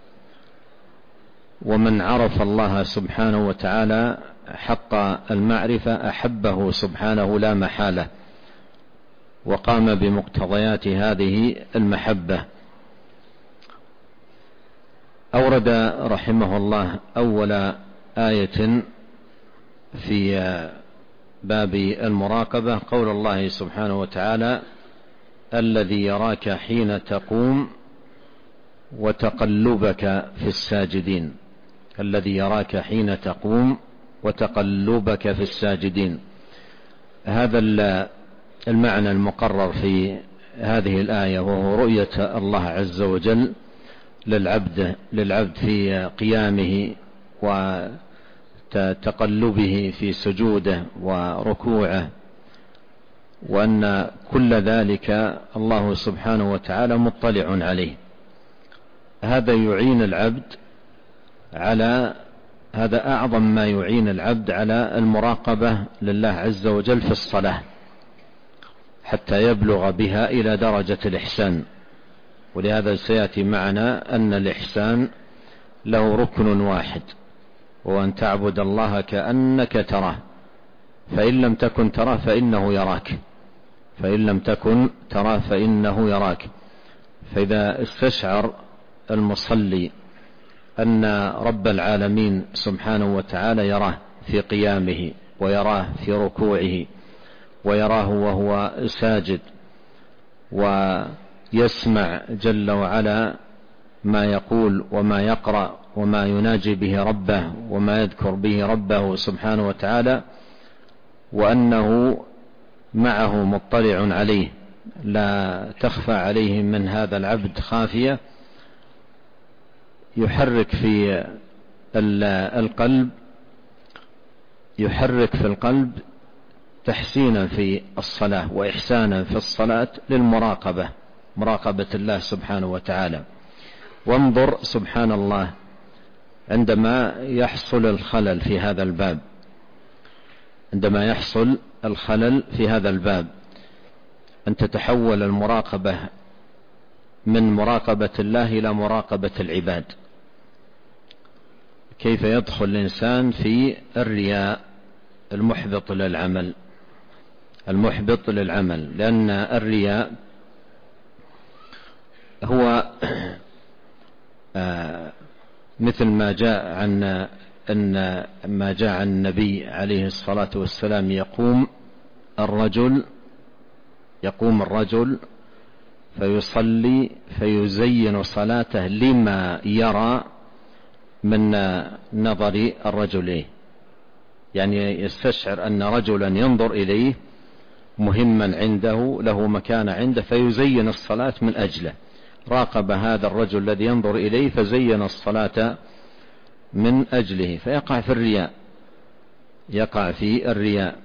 ومن عرف الله سبحانه وتعالى حق المعرفة أحبه سبحانه لا محالة، وقام بمقتضيات هذه المحبة. أورد رحمه الله أول آية في باب المراقبة قول الله سبحانه وتعالى: الذي يراك حين تقوم وتقلبك في الساجدين. الذي يراك حين تقوم وتقلبك في الساجدين. هذا المعنى المقرر في هذه الآية، وهو رؤية الله عز وجل للعبد في قيامه وتقلبه في سجوده وركوعه، وأن كل ذلك الله سبحانه وتعالى مطلع عليه. هذا يعين العبد على هذا أعظم ما يعين العبد على المراقبة لله عز وجل في الصلاة، حتى يبلغ بها إلى درجة الإحسان. ولهذا سيأتي معنا أن الإحسان له ركن واحد، وأن تعبد الله كأنك تراه، فإن لم تكن تراه فإنه يراك. فإذا استشعر المصلي أن رب العالمين سبحانه وتعالى يراه في قيامه، ويراه في ركوعه، ويراه وهو ساجد، ويسمع جل وعلا ما يقول وما يقرأ وما يناجي به ربه وما يذكر به ربه سبحانه وتعالى، وأنه معه مطلع عليه لا تخفى عليه من هذا العبد خافية، يحرك في القلب تحسينا في الصلاة وإحسانا في الصلاة مراقبة الله سبحانه وتعالى. وانظر سبحان الله عندما يحصل الخلل في هذا الباب، أن تتحول المراقبة من مراقبة الله إلى مراقبة العباد. كيف يدخل الإنسان في الرياء المحبط للعمل، لأن الرياء هو مثل ما جاء عن النبي عليه الصلاة والسلام: يقوم الرجل فيصلي فيزين صلاته لما يرى من نظر الرجل، يعني يستشعر أن رجلا ينظر إليه مهما عنده، له مكان عنده، فيزين الصلاة من أجله. راقب هذا الرجل الذي ينظر إليه فزين الصلاة من أجله، فيقع في الرياء.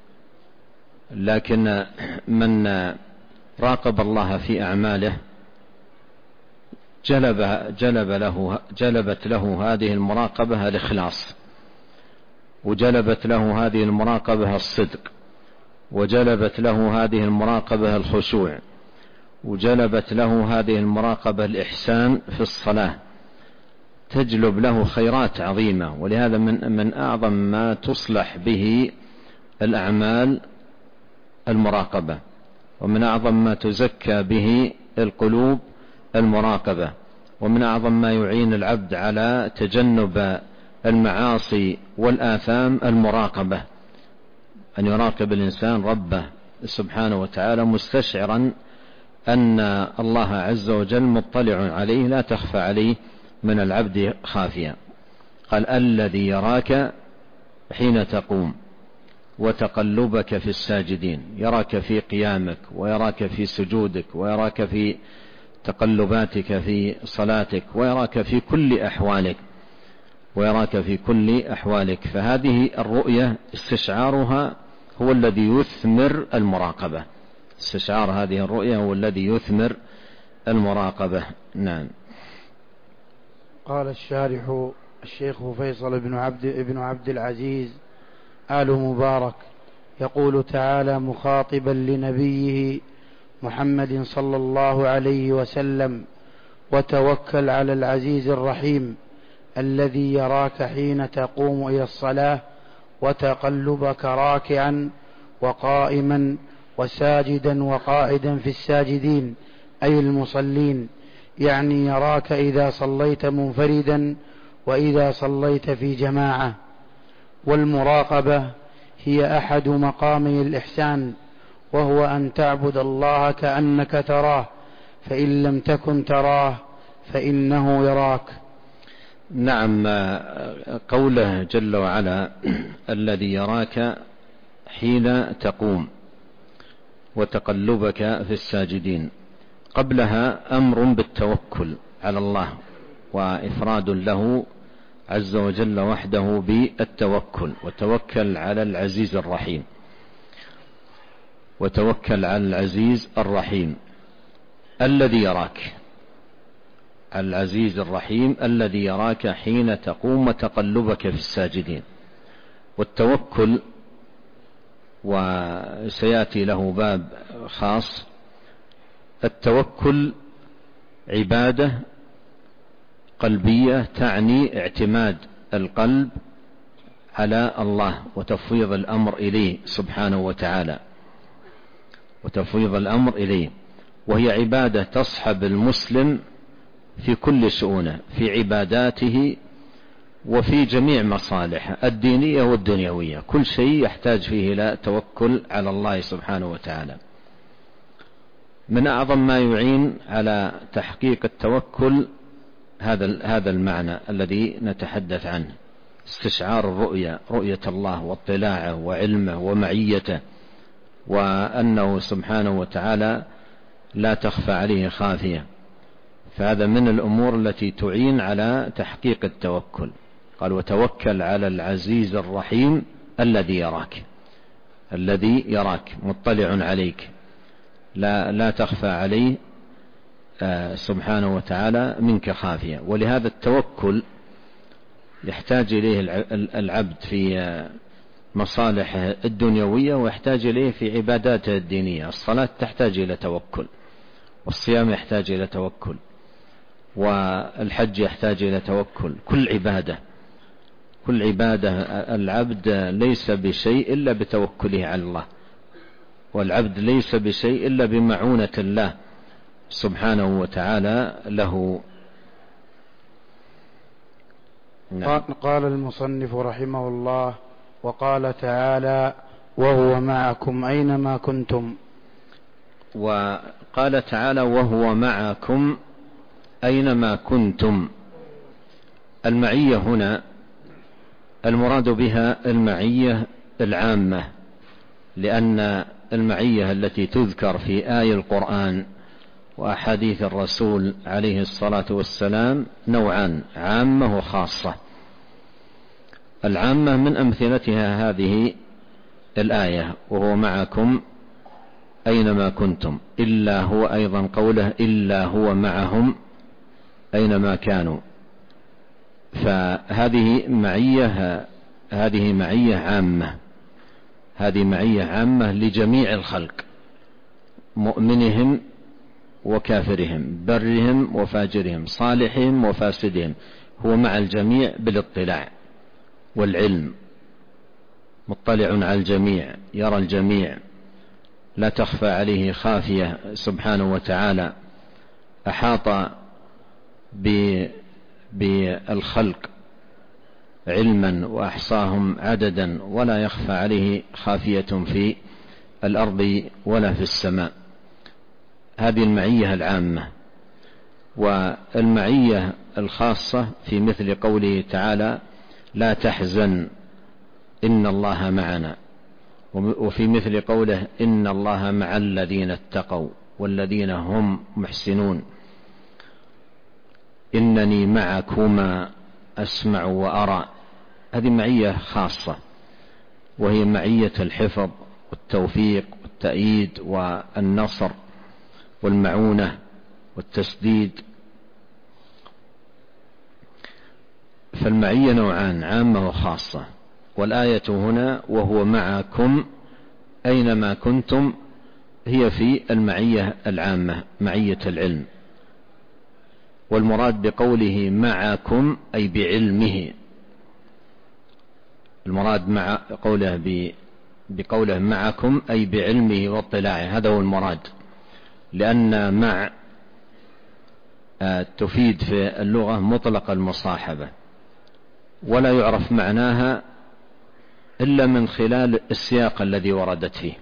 لكن من راقب الله في أعماله جلبت له هذه المراقبة الإخلاص، وجلبت له هذه المراقبة الصدق، وجلبت له هذه المراقبة الخشوع، وجلبت له هذه المراقبة الإحسان في الصلاة، تجلب له خيرات عظيمة. ولهذا من أعظم ما تصلح به الأعمال المراقبة، ومن أعظم ما تزكى به القلوب المراقبة، ومن أعظم ما يعين العبد على تجنب المعاصي والآثام المراقبة، أن يراقب الإنسان ربه سبحانه وتعالى مستشعرا أن الله عز وجل مطلع عليه، لا تخفى عليه من العبد خافية. قال الذي يراك حين تقوم وتقلبك في الساجدين، يراك في قيامك، ويراك في سجودك، ويراك في تقلباتك في صلاتك، ويراك في كل أحوالك، ويراك في كل أحوالك. فهذه الرؤية استشعارها هو الذي يثمر المراقبة، استشعار هذه الرؤية هو الذي يثمر المراقبة. نعم. قال الشارح الشيخ فيصل بن عبد العزيز آل مبارك يقول تعالى مخاطبا لنبيه محمد صلى الله عليه وسلم: وتوكل على العزيز الرحيم الذي يراك حين تقوم إلى الصلاة وتقلبك راكعا وقائما وساجدا وقاعدا في الساجدين، أي المصلين، يعني يراك إذا صليت منفردا وإذا صليت في جماعة. والمراقبة هي أحد مقامي الإحسان، وهو أن تعبد الله كأنك تراه، فإن لم تكن تراه فإنه يراك. نعم. قوله جل وعلا الذي يراك حين تقوم وتقلبك في الساجدين، قبلها أمر بالتوكل على الله وإفراد له عز وجل وحده بالتوكل. وتوكل على العزيز الرحيم، وتوكل على العزيز الرحيم الذي يراك، العزيز الرحيم الذي يراك حين تقوم وتقلبك في الساجدين. والتوكل وسيأتي له باب خاص. التوكل عبادة قلبية تعني اعتماد القلب على الله وتفويض الأمر إليه سبحانه وتعالى، وتفويض الأمر إليه، وهي عبادة تصحب المسلم في كل شؤونه، في عباداته وفي جميع مصالحه الدينية والدنيوية، كل شيء يحتاج فيه إلى توكل على الله سبحانه وتعالى. من أعظم ما يعين على تحقيق التوكل هذا المعنى الذي نتحدث عنه، استشعار الرؤية، رؤية الله واطلاعه وعلمه ومعيته، وأنه سبحانه وتعالى لا تخفى عليه خافية. فهذا من الأمور التي تعين على تحقيق التوكل. قال وتوكل على العزيز الرحيم الذي يراك، الذي يراك مطلع عليك، لا تخفى عليه سبحانه وتعالى منك خافية. ولهذا التوكل يحتاج إليه العبد في مصالحه الدنيوية، ويحتاج إليه في عباداته الدينية. الصلاة تحتاج إلى توكل، والصيام يحتاج إلى توكل، والحج يحتاج إلى توكل. كل عبادة العبد ليس بشيء إلا بتوكله على الله، والعبد ليس بشيء إلا بمعونة الله سبحانه وتعالى له. قال المصنف رحمه الله: وقال تعالى: وهو معكم أينما كنتم. وقال تعالى: وهو معكم أينما كنتم. المعية هنا المراد بها المعية العامة، لأن المعية التي تذكر في آي القرآن وأحاديث الرسول عليه الصلاة والسلام نوعان: عامة وخاصة. العامة من أمثلتها هذه الآية: وهو معكم أينما كنتم، إلا هو، أيضا قوله: إلا هو معهم أينما كانوا. فهذه معية هذه معية عامة، هذه معية عامة لجميع الخلق، مؤمنهم وكافرهم، برهم وفاجرهم، صالحهم وفاسدهم، هو مع الجميع بالاطلاع والعلم، مطلع على الجميع، يرى الجميع، لا تخفى عليه خافية سبحانه وتعالى، أحاط بالخلق علما وأحصاهم عددا، ولا يخفى عليه خافية في الأرض ولا في السماء. هذه المعية العامة. والمعية الخاصة في مثل قوله تعالى لا تحزن إن الله معنا، وفي مثل قوله إن الله مع الذين اتقوا والذين هم محسنون، إنني معكما أسمع وأرى. هذه معية خاصة، وهي معية الحفظ والتوفيق والتأييد والنصر والمعونة والتسديد. فالمعية نوعان، عامة وخاصة. والآية هنا وهو معكم أينما كنتم هي في المعية العامة، معية العلم. والمراد بقوله معكم أي بعلمه، المراد مع بقوله معكم أي بعلمه واطلاعه، هذا هو المراد. لأن مع تفيد في اللغة مطلق المصاحبة، ولا يعرف معناها إلا من خلال السياق الذي وردت فيه،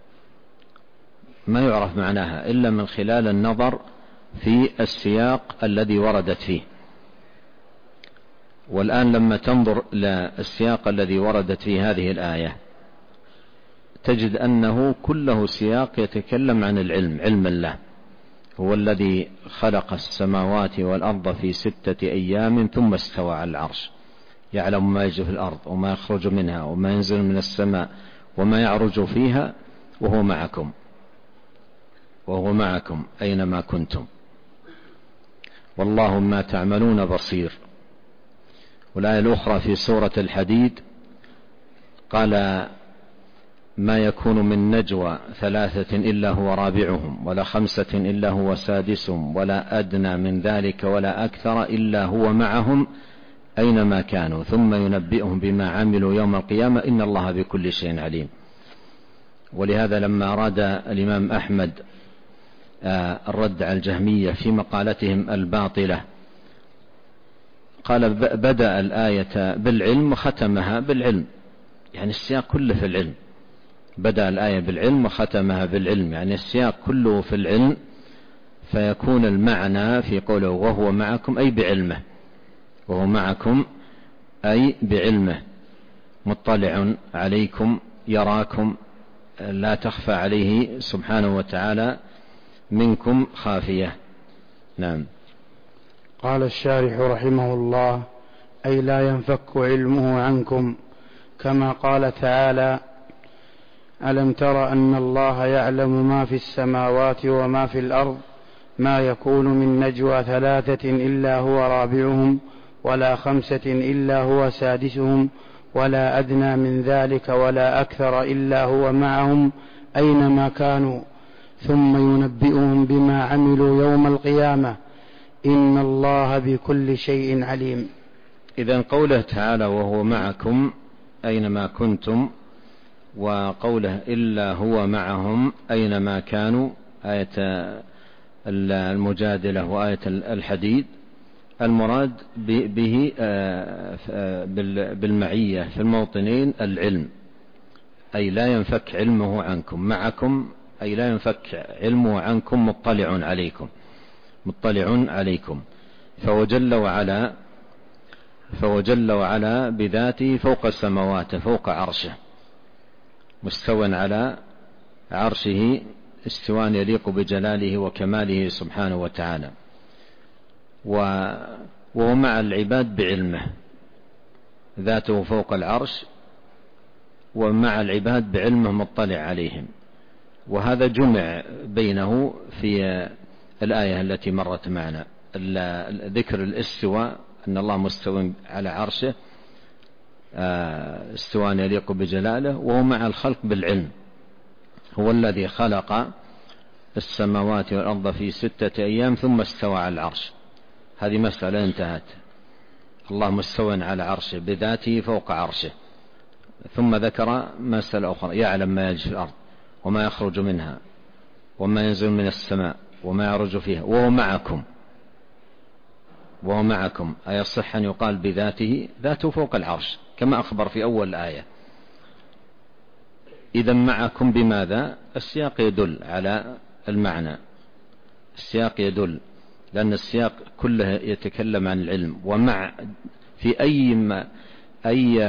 ما يعرف معناها إلا من خلال النظر في السياق الذي وردت فيه. والآن لما تنظر إلى السياق الذي وردت فيه هذه الآية تجد أنه كله سياق يتكلم عن العلم، علم الله. هو الذي خلق السماوات والأرض في 6 أيام ثم استوى على العرش، يعلم ما يجري في الأرض وما يخرج منها وما ينزل من السماء وما يعرج فيها، وهو معكم أينما كنتم، والله ما تعملون بصير. والآية الأخرى في سورة الحديد قال ما يكون من نجوى 3 إلا هو رابعهم ولا 5 إلا هو سادسهم ولا أدنى من ذلك ولا أكثر إلا هو معهم أينما كانوا ثم ينبئهم بما عملوا يوم القيامة إن الله بكل شيء عليم. ولهذا لما أراد الإمام أحمد الرد على الجهمية في مقالتهم الباطلة قال بدأ الآية بالعلم وختمها بالعلم، يعني السياق كله في العلم. بدأ الآية بالعلم وختمها بالعلم، يعني السياق كله في العلم، فيكون المعنى في قوله وهو معكم أي بعلمه، وهو معكم أي بعلمه، مطلع عليكم يراكم، لا تخفى عليه سبحانه وتعالى منكم خافية. نعم. قال الشارح رحمه الله أي لا ينفك علمه عنكم، كما قال تعالى ألم تر أن الله يعلم ما في السماوات وما في الأرض ما يكون من نجوى 3 إلا هو رابعهم ولا 5 إلا هو سادسهم ولا أدنى من ذلك ولا أكثر إلا هو معهم أينما كانوا ثم ينبئهم بما عملوا يوم القيامة إن الله بكل شيء عليم. إذن قوله تعالى وهو معكم أينما كنتم، وقوله إلا هو معهم أينما كانوا، آية المجادلة وآية الحديد، المراد به بالمعية في الموطنين العلم، أي لا ينفك علمه عنكم، معكم أي لا ينفك علمه عنكم، مطلع عليكم. فهو جل وعلا بذاته فوق السماوات، فوق عرشه، مستوى على عرشه استواء يليق بجلاله وكماله سبحانه وتعالى، وهو مع العباد بعلمه، ذاته فوق العرش ومع العباد بعلمه مطلع عليهم. وهذا جمع بينه في الآية التي مرت معنا، ذكر الاستواء أن الله مستوى على عرشه، استواء يليق بجلاله، وهو مع الخلق بالعلم. هو الذي خلق السماوات والأرض في 6 أيام ثم استوى على العرش. هذه مسألة انتهت. الله مستوى على عرشه بذاته فوق عرشه. ثم ذكر مسألة أخرى: يعلم ما يلج في الأرض وما يخرج منها وما ينزل من السماء وما يعرج فيها وهو معكم. أيصح أن يقال بذاته؟ ذاته فوق العرش كما أخبر في أول الآية. إذا معكم بماذا؟ السياق يدل على المعنى. السياق يدل، لأن السياق كله يتكلم عن العلم. ومع في أي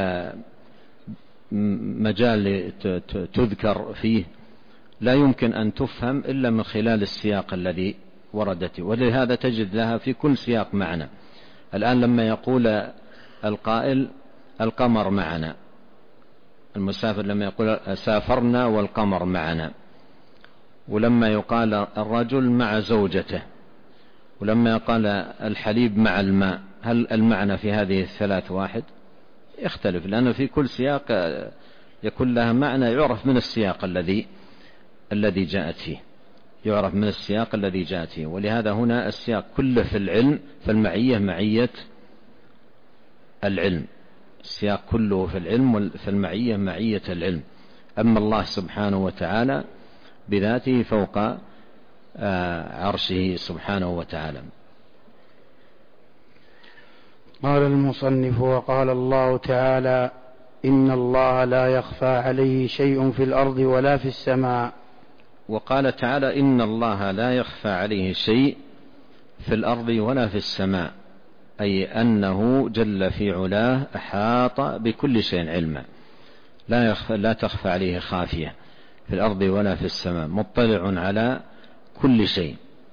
مجال تذكر فيه لا يمكن أن تفهم إلا من خلال السياق الذي وردت، ولهذا تجد لها في كل سياق معنى. الآن لما يقول القائل القمر معنا، المسافر لما يقول سافرنا والقمر معنا، ولما يقال الرجل مع زوجته، ولما يقال الحليب مع الماء، هل المعنى في هذه الثلاث واحد؟ يختلف، لأن في كل سياق يكون لها معنى يعرف من السياق الذي جاءت فيه، يعرف من السياق الذي جاءت فيه. ولهذا هنا السياق كله في العلم، فالمعية معية العلم. السياق كله في العلم، فالمعية معية العلم. أما الله سبحانه وتعالى بذاته فوق عرشه سبحانه وتعالى. قال المصنف: وقال الله تعالى: إن الله لا يخفى عليه شيء في الأرض ولا في السماء. وقال تعالى: إن الله لا يخفى عليه شيء في الأرض ولا في السماء، أي أنه جل في علاه أحاط بكل شيء علما، لا تخفى عليه خافية في الأرض ولا في السماء، مطلع على كل شيء،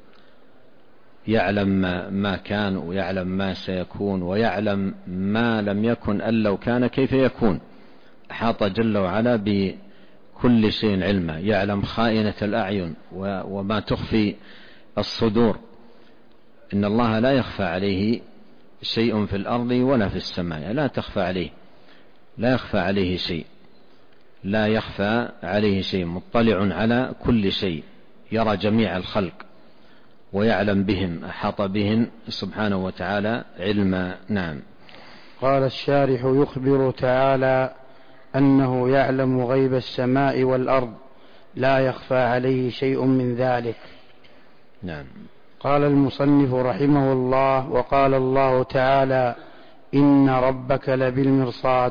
يعلم ما كان ويعلم ما سيكون ويعلم ما لم يكن أن لو كان كيف يكون. أحاط جل وعلا بكل شيء علما، يعلم خائنة الأعين وما تخفي الصدور. إن الله لا يخفى عليه شيء في الأرض ولا في السماء، لا تخفى عليه، لا يخفى عليه شيء، لا يخفى عليه شيء، مطلع على كل شيء، يرى جميع الخلق ويعلم بهم، أحاط بهم سبحانه وتعالى علما. نعم. قال الشارح: يخبر تعالى أنه يعلم غيب السماء والأرض، لا يخفى عليه شيء من ذلك. نعم. قال المصنف رحمه الله: وقال الله تعالى: إن ربك لبالمرصاد.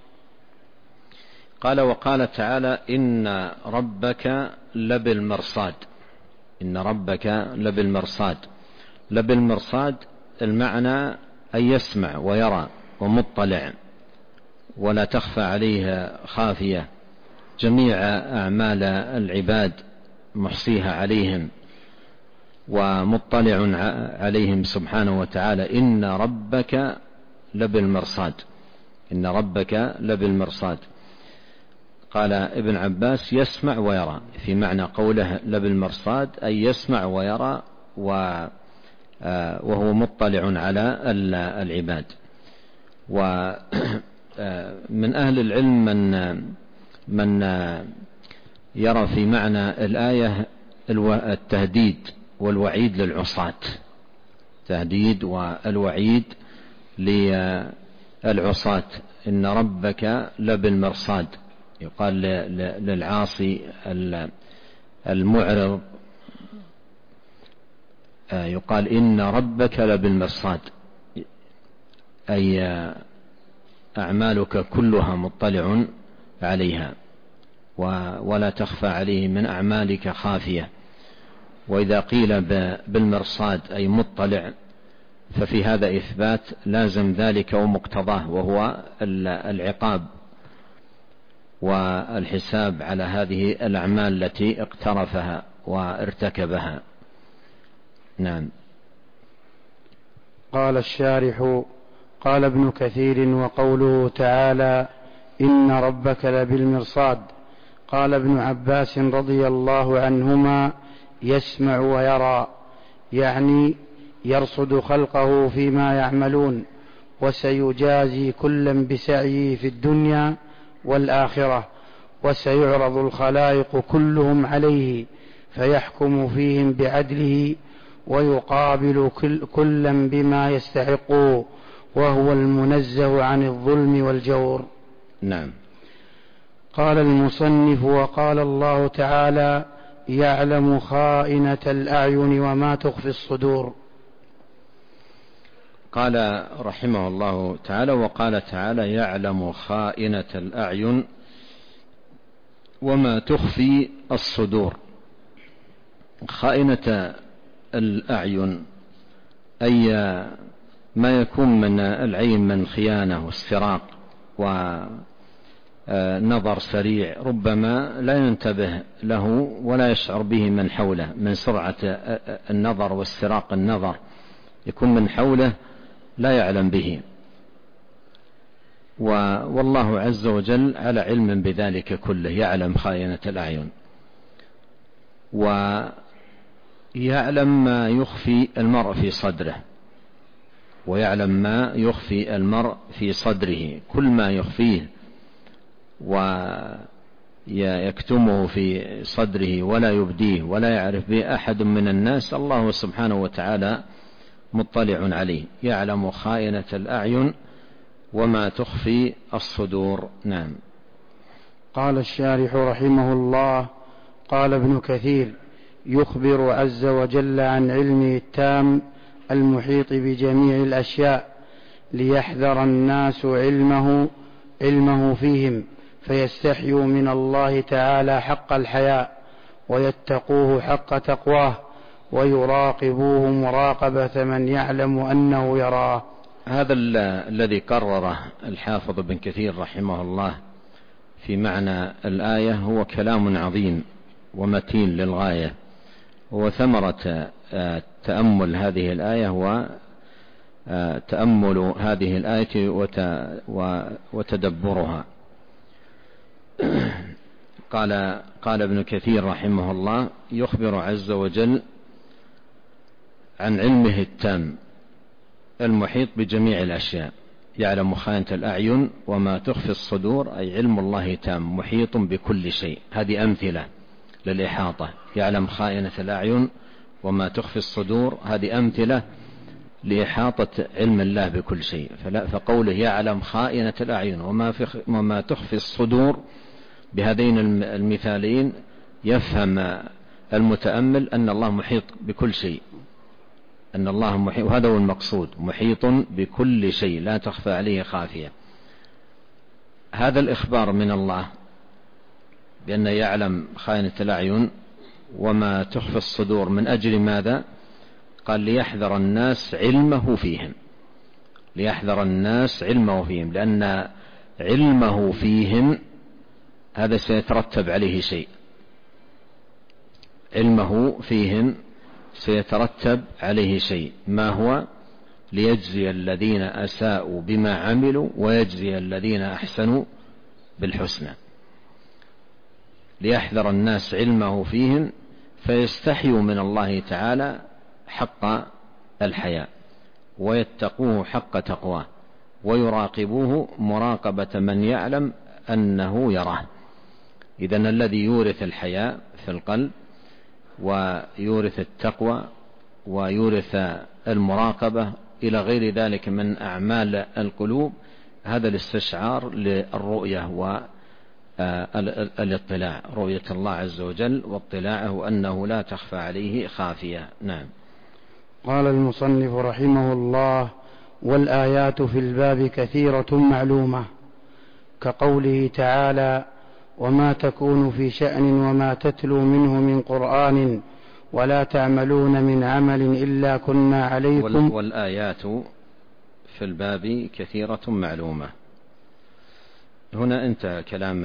قال: وقال تعالى: إن ربك لبالمرصاد. إن ربك لبالمرصاد. لبالمرصاد المعنى أن يسمع ويرى ومطلع، ولا تخفى عليه خافية، جميع أعمال العباد محصيها عليهم ومطلع عليهم سبحانه وتعالى. إن ربك لبالمرصاد. إن ربك لبالمرصاد. قال ابن عباس: يسمع ويرى، في معنى قوله لبالمرصاد أي يسمع ويرى وهو مطلع على العباد. ومن أهل العلم من يرى في معنى الآية التهديد والوعيد للعصاة، تهديد والوعيد للعصاة. إن ربك لبالمرصاد، يقال للعاصي المعرض، يقال إن ربك لبالمرصاد، أي أعمالك كلها مطلع عليها ولا تخفى عليه من أعمالك خافية. وإذا قيل بالمرصاد أي مطلع، ففي هذا إثبات لازم ذلك ومقتضاه، وهو العقاب والحساب على هذه الأعمال التي اقترفها وارتكبها. نعم. قال الشارح: قال ابن كثير: وقوله تعالى إن ربك لبالمرصاد، قال ابن عباس رضي الله عنهما: يسمع ويرى، يعني يرصد خلقه فيما يعملون، وسيجازي كلا بسعيه في الدنيا والآخرة، وسيعرض الخلائق كلهم عليه فيحكم فيهم بعدله ويقابل كلا بما يستحقه، وهو المنزه عن الظلم والجور. نعم. قال المصنف: وقال الله تعالى: يعلم خائنة الأعين وما تخفي الصدور. قال رحمه الله تعالى: وقال تعالى: يعلم خائنة الأعين وما تخفي الصدور. خائنة الأعين أي ما يكون من العين من خيانة واستراق ونظر سريع ربما لا ينتبه له ولا يشعر به من حوله، من سرعة النظر واستراق النظر يكون من حوله لا يعلم به، والله عز وجل على علم بذلك كله، يعلم خائنة الأعين ويعلم ما يخفي المرء في صدره، ويعلم ما يخفي المرء في صدره، كل ما يخفيه ويكتمه في صدره ولا يبديه ولا يعرف به أحد من الناس، الله سبحانه وتعالى مطلع عليه، يعلم خائنة الأعين وما تخفي الصدور. نعم. قال الشارح رحمه الله: قال ابن كثير: يخبر عز وجل عن علمه التام المحيط بجميع الأشياء ليحذر الناس علمه فيهم فيستحيوا من الله تعالى حق الحياء ويتقوه حق تقواه ويراقبوه مراقبة من يعلم أنه يراه. هذا الذي قرره الحافظ ابن كثير رحمه الله في معنى الآية هو كلام عظيم ومتين للغاية، هو ثمرة تأمل هذه الآية وتأمل هذه الآية وتدبرها. قال ابن كثير رحمه الله: يخبر عز وجل عن علمه التام المحيط بجميع الأشياء، يعلم خائنة الأعين وما تخفي الصدور، أي علم الله تام محيط بكل شيء. هذه أمثلة للإحاطة، يعلم خائنة الأعين وما تخفي الصدور، هذه أمثلة لإحاطة علم الله بكل شيء. فقوله يعلم خائنة الأعين وما تخفي الصدور، بهذين المثالين يفهم المتأمل أن الله محيط بكل شيء، أن الله محيط، وهذا هو المقصود، محيط بكل شيء لا تخفى عليه خافية. هذا الإخبار من الله بأن يعلم خائنة الأعين وما تخفي الصدور من أجل ماذا؟ قال: ليحذر الناس علمه فيهم، ليحذر الناس علمه فيهم، لأن علمه فيهم هذا سيترتب عليه شيء، علمه فيهم سيترتب عليه شيء، ما هو؟ ليجزي الذين أساءوا بما عملوا ويجزي الذين أحسنوا بالحسنى. ليحذر الناس علمه فيهم فيستحيوا من الله تعالى حق الحياء ويتقوه حق تقواه ويراقبوه مراقبة من يعلم أنه يراه. إذن الذي يورث الحياء في القلب ويورث التقوى ويورث المراقبة إلى غير ذلك من أعمال القلوب، هذا الاستشعار للرؤية والاطلاع، رؤية الله عز وجل واطلاعه أنه لا تخفى عليه خافية. نعم. قال المصنف رحمه الله: والآيات في الباب كثيرة معلومة، كقوله تعالى: وما تكون في شأن وما تتلو منه من قرآن ولا تعملون من عمل إلا كنا عليكم. والآيات في الباب كثيرة معلومة، هنا انتهى كلام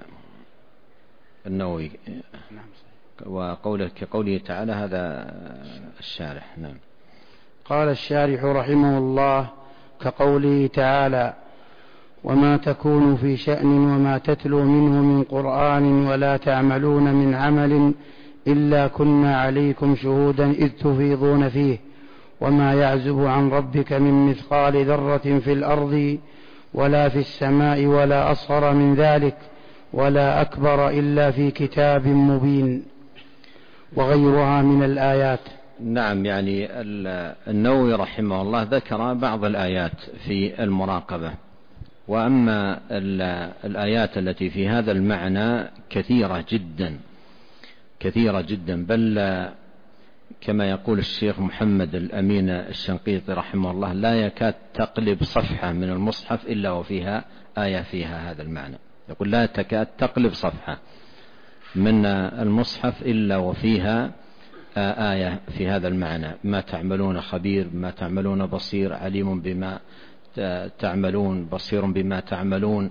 النووي وقوله كقوله تعالى، هذا الشارح. نعم. قال الشارح رحمه الله: كقوله تعالى: وما تكون في شأن وما تتلو منه من قرآن ولا تعملون من عمل إلا كنا عليكم شهودا إذ تفيضون فيه وما يعزب عن ربك من مثقال ذرة في الأرض ولا في السماء ولا أصغر من ذلك ولا أكبر إلا في كتاب مبين، وغيرها من الآيات. نعم، يعني النووي رحمه الله ذكر بعض الآيات في المراقبة، وأما الآيات التي في هذا المعنى كثيرة جدا كثيرة جدا، بل كما يقول الشيخ محمد الأمين الشنقيطي رحمه الله لا يكاد تقلب صفحة من المصحف إلا وفيها آية فيها هذا المعنى. يقول لا تكاد تقلب صفحة من المصحف إلا وفيها آية في هذا المعنى: ما تعملون خبير، ما تعملون بصير، عليم بما تعملون، بصير بما تعملون.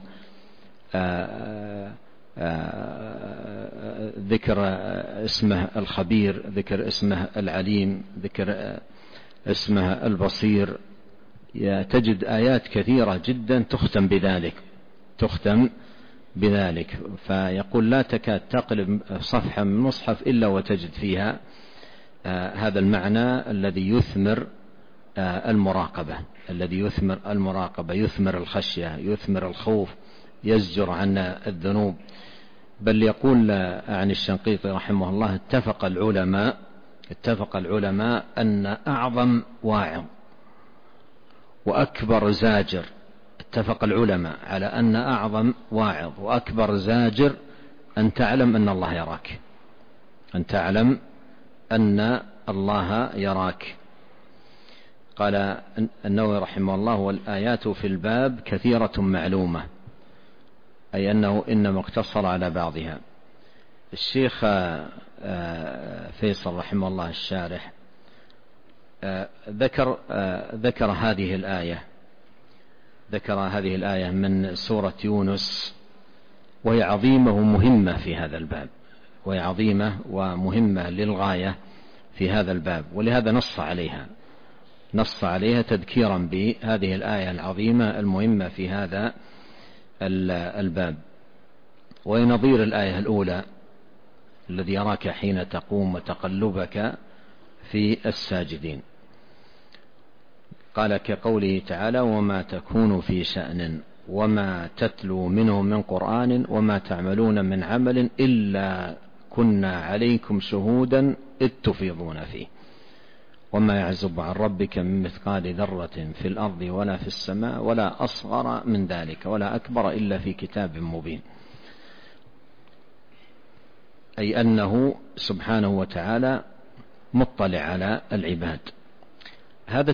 ذكر اسمه الخبير، ذكر اسمه العليم، ذكر اسمه البصير. تجد آيات كثيرة جدا تختم بذلك. فيقول لا تكاد تقلب صفحة من مصحف إلا وتجد فيها هذا المعنى الذي يثمر المراقبة، يثمر الخشية، يثمر الخوف، يزجر عن الذنوب. بل يقول عن الشنقيطي رحمه الله: اتفق العلماء أن أعظم واعظ وأكبر زاجر، اتفق العلماء على أن أعظم واعظ وأكبر زاجر أن تعلم أن الله يراك، أن تعلم أن الله يراك. قال النووي رحمه الله: والآيات في الباب كثيرة معلومة، أي أنه إنما اقتصر على بعضها. الشيخ فيصل رحمه الله الشارح ذكر هذه الآية من سورة يونس، وهي عظيمة ومهمة في هذا الباب، وهي عظيمة ومهمة للغاية في هذا الباب، ولهذا نص عليها تذكيرا بهذه الآية العظيمة المهمة في هذا الباب. ونظير الآية الأولى: الذي يراك حين تقوم وتقلبك في الساجدين. قال كقوله تعالى: وما تكون في شأن وما تتلو منه من قرآن وما تعملون من عمل إلا كنا عليكم شهودا إذ تفيضون فيه وما يعزب عن ربك من مثقال ذرة في الأرض ولا في السماء ولا أصغر من ذلك ولا أكبر إلا في كتاب مبين. أي أنه سبحانه وتعالى مطلع على العباد. هذا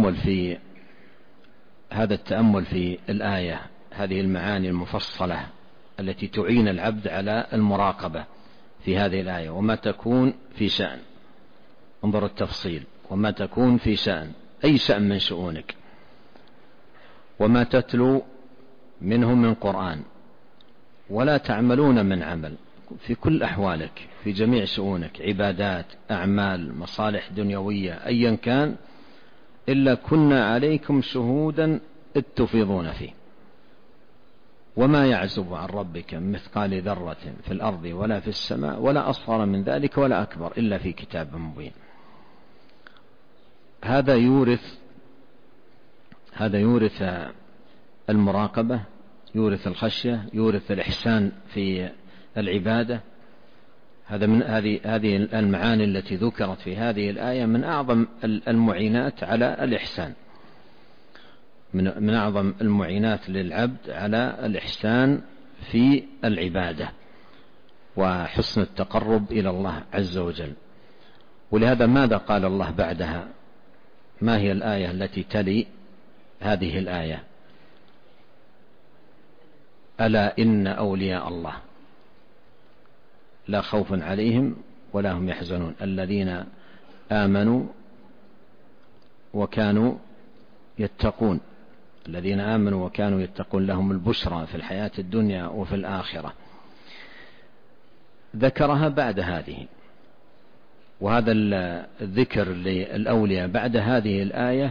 التأمل في الآية، هذه المعاني المفصلة التي تعين العبد على المراقبة في هذه الآية. وما تكون في شأن، انظر التفصيل: وما تكون في شأن، أي شأن من شؤونك، وما تتلو منه من قرآن، ولا تعملون من عمل، في كل أحوالك، في جميع شؤونك، عبادات، أعمال، مصالح دنيوية، أيا كان، إلا كنا عليكم شهودا إذ تفيضون فيه وما يعزب عن ربك من مثقال ذرة في الأرض ولا في السماء ولا أصغر من ذلك ولا أكبر إلا في كتاب مبين. هذا يورث المراقبة، يورث الخشية، يورث الإحسان في العبادة. هذا من هذه المعاني التي ذكرت في هذه الآية من أعظم المعينات على الإحسان، من أعظم المعينات للعبد على الإحسان في العبادة وحسن التقرب إلى الله عز وجل. ولهذا ماذا قال الله بعدها؟ ما هي الآية التي تلي هذه الآية؟ ألا إن أولياء الله لا خوف عليهم ولا هم يحزنون الذين آمنوا وكانوا يتقون، الذين آمنوا وكانوا يتقون لهم البشرى في الحياة الدنيا وفي الآخرة. ذكرها بعد هذه، وهذا الذكر للأولياء بعد هذه الآية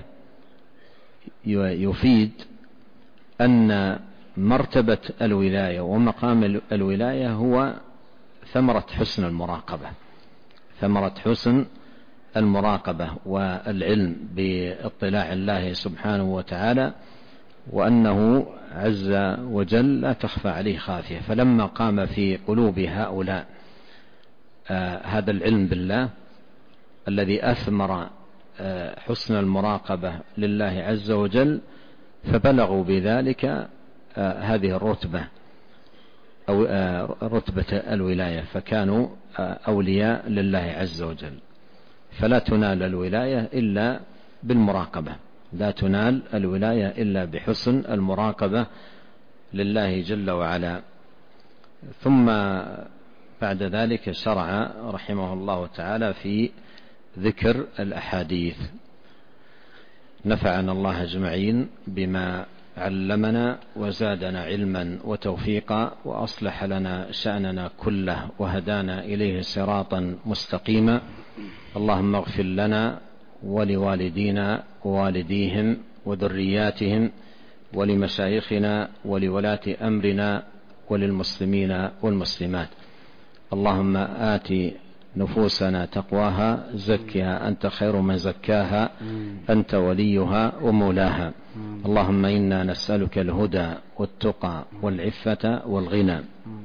يفيد أن مرتبة الولاية ومقام الولاية هو ثمرة حسن المراقبة، ثمرة حسن المراقبة والعلم باطلاع الله سبحانه وتعالى، وأنه عز وجل لا تخفى عليه خافية. فلما قام في قلوب هؤلاء هذا العلم بالله الذي أثمر حسن المراقبة لله عز وجل، فبلغوا بذلك هذه الرتبة أو رتبة الولاية، فكانوا أولياء لله عز وجل. فلا تنال الولاية إلا بالمراقبة، لا تنال الولاية إلا بحسن المراقبة لله جل وعلا. ثم بعد ذلك شرع رحمه الله تعالى في ذكر الأحاديث. نفعنا الله أجمعين بما علمنا وزادنا علما وتوفيقا، وأصلح لنا شأننا كله وهدانا إليه صراطا مستقيما. اللهم اغفر لنا ولوالدينا ووالديهم وذرياتهم ولمشايخنا ولولاة أمرنا وللمسلمين والمسلمات. اللهم آت نفوسنا تقواها، زكها أنت خير من زكاها، أنت وليها ومولاها. اللهم إنا نسألك الهدى والتقى والعفة والغنى.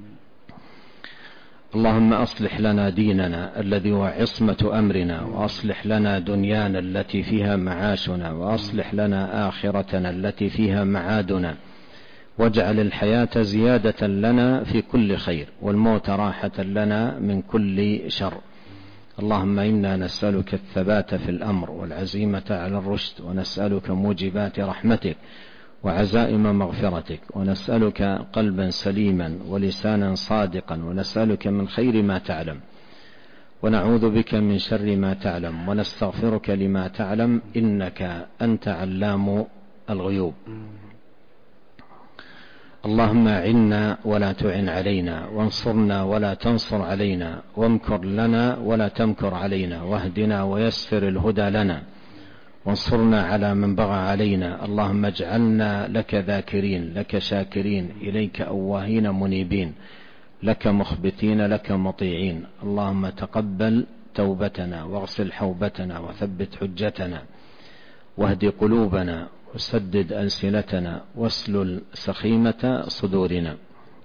اللهم أصلح لنا ديننا الذي هو عصمة أمرنا، وأصلح لنا دنيانا التي فيها معاشنا، وأصلح لنا آخرتنا التي فيها معادنا، واجعل الحياة زيادة لنا في كل خير، والموت راحة لنا من كل شر. اللهم إنا نسألك الثبات في الأمر والعزيمة على الرشد، ونسألك موجبات رحمتك وعزائم مغفرتك، ونسألك قلبا سليما ولسانا صادقا، ونسألك من خير ما تعلم، ونعوذ بك من شر ما تعلم، ونستغفرك لما تعلم، إنك أنت علام الغيوب. اللهم أعنا ولا تعن علينا، وانصرنا ولا تنصر علينا، وامكر لنا ولا تمكر علينا، واهدنا ويسر الهدى لنا، وانصرنا على من بغى علينا. اللهم اجعلنا لك ذاكرين، لك شاكرين، إليك أواهين منيبين، لك مخبتين، لك مطيعين. اللهم تقبل توبتنا، واغسل حوبتنا، وثبت حجتنا، واهد قلوبنا، وسدد ألسنتنا، واسلل سخيمة صدورنا.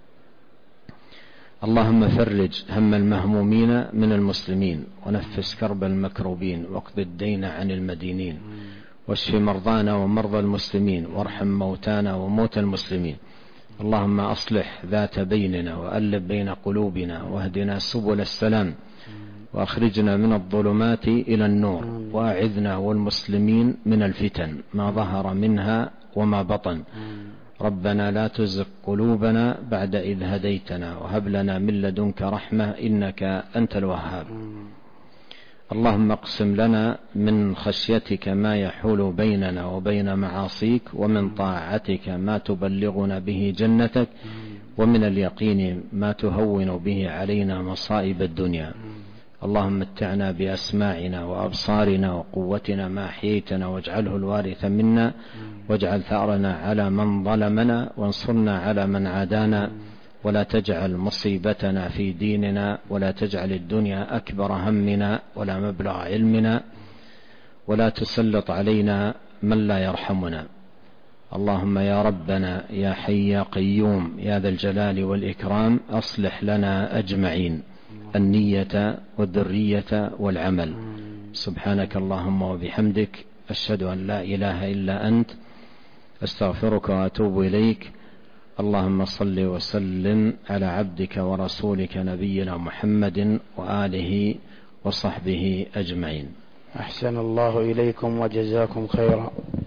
اللهم فرج هم المهمومين من المسلمين، ونفس كرب المكروبين، واقض الدين عن المدينين، واشف مرضانا ومرضى المسلمين، وارحم موتانا وموتى المسلمين. اللهم أصلح ذات بيننا، وألف بين قلوبنا، واهدنا سبل السلام، وأخرجنا من الظلمات إلى النور، وأعذنا والمسلمين من الفتن ما ظهر منها وما بطن. ربنا لا تزغ قلوبنا بعد إذ هديتنا، وهب لنا من لدنك رحمة إنك أنت الوهاب. اللهم اقسم لنا من خشيتك ما يحول بيننا وبين معاصيك، ومن طاعتك ما تبلغنا به جنتك، ومن اليقين ما تهون به علينا مصائب الدنيا. اللهم متعنا بأسماعنا وأبصارنا وقوتنا ما أحييتنا، واجعله الوارث منا، واجعل ثأرنا على من ظلمنا، وانصرنا على من عادانا، ولا تجعل مصيبتنا في ديننا، ولا تجعل الدنيا أكبر همنا ولا مبلغ علمنا، ولا تسلط علينا من لا يرحمنا. اللهم يا ربنا يا حي يا قيوم يا ذا الجلال والإكرام، أصلح لنا أجمعين النية والذرية والعمل. سبحانك اللهم وبحمدك، أشهد أن لا إله إلا أنت، أستغفرك وأتوب إليك. اللهم صل وسلم على عبدك ورسولك نبينا محمد وآله وصحبه أجمعين. أحسن الله إليكم وجزاكم خيرا.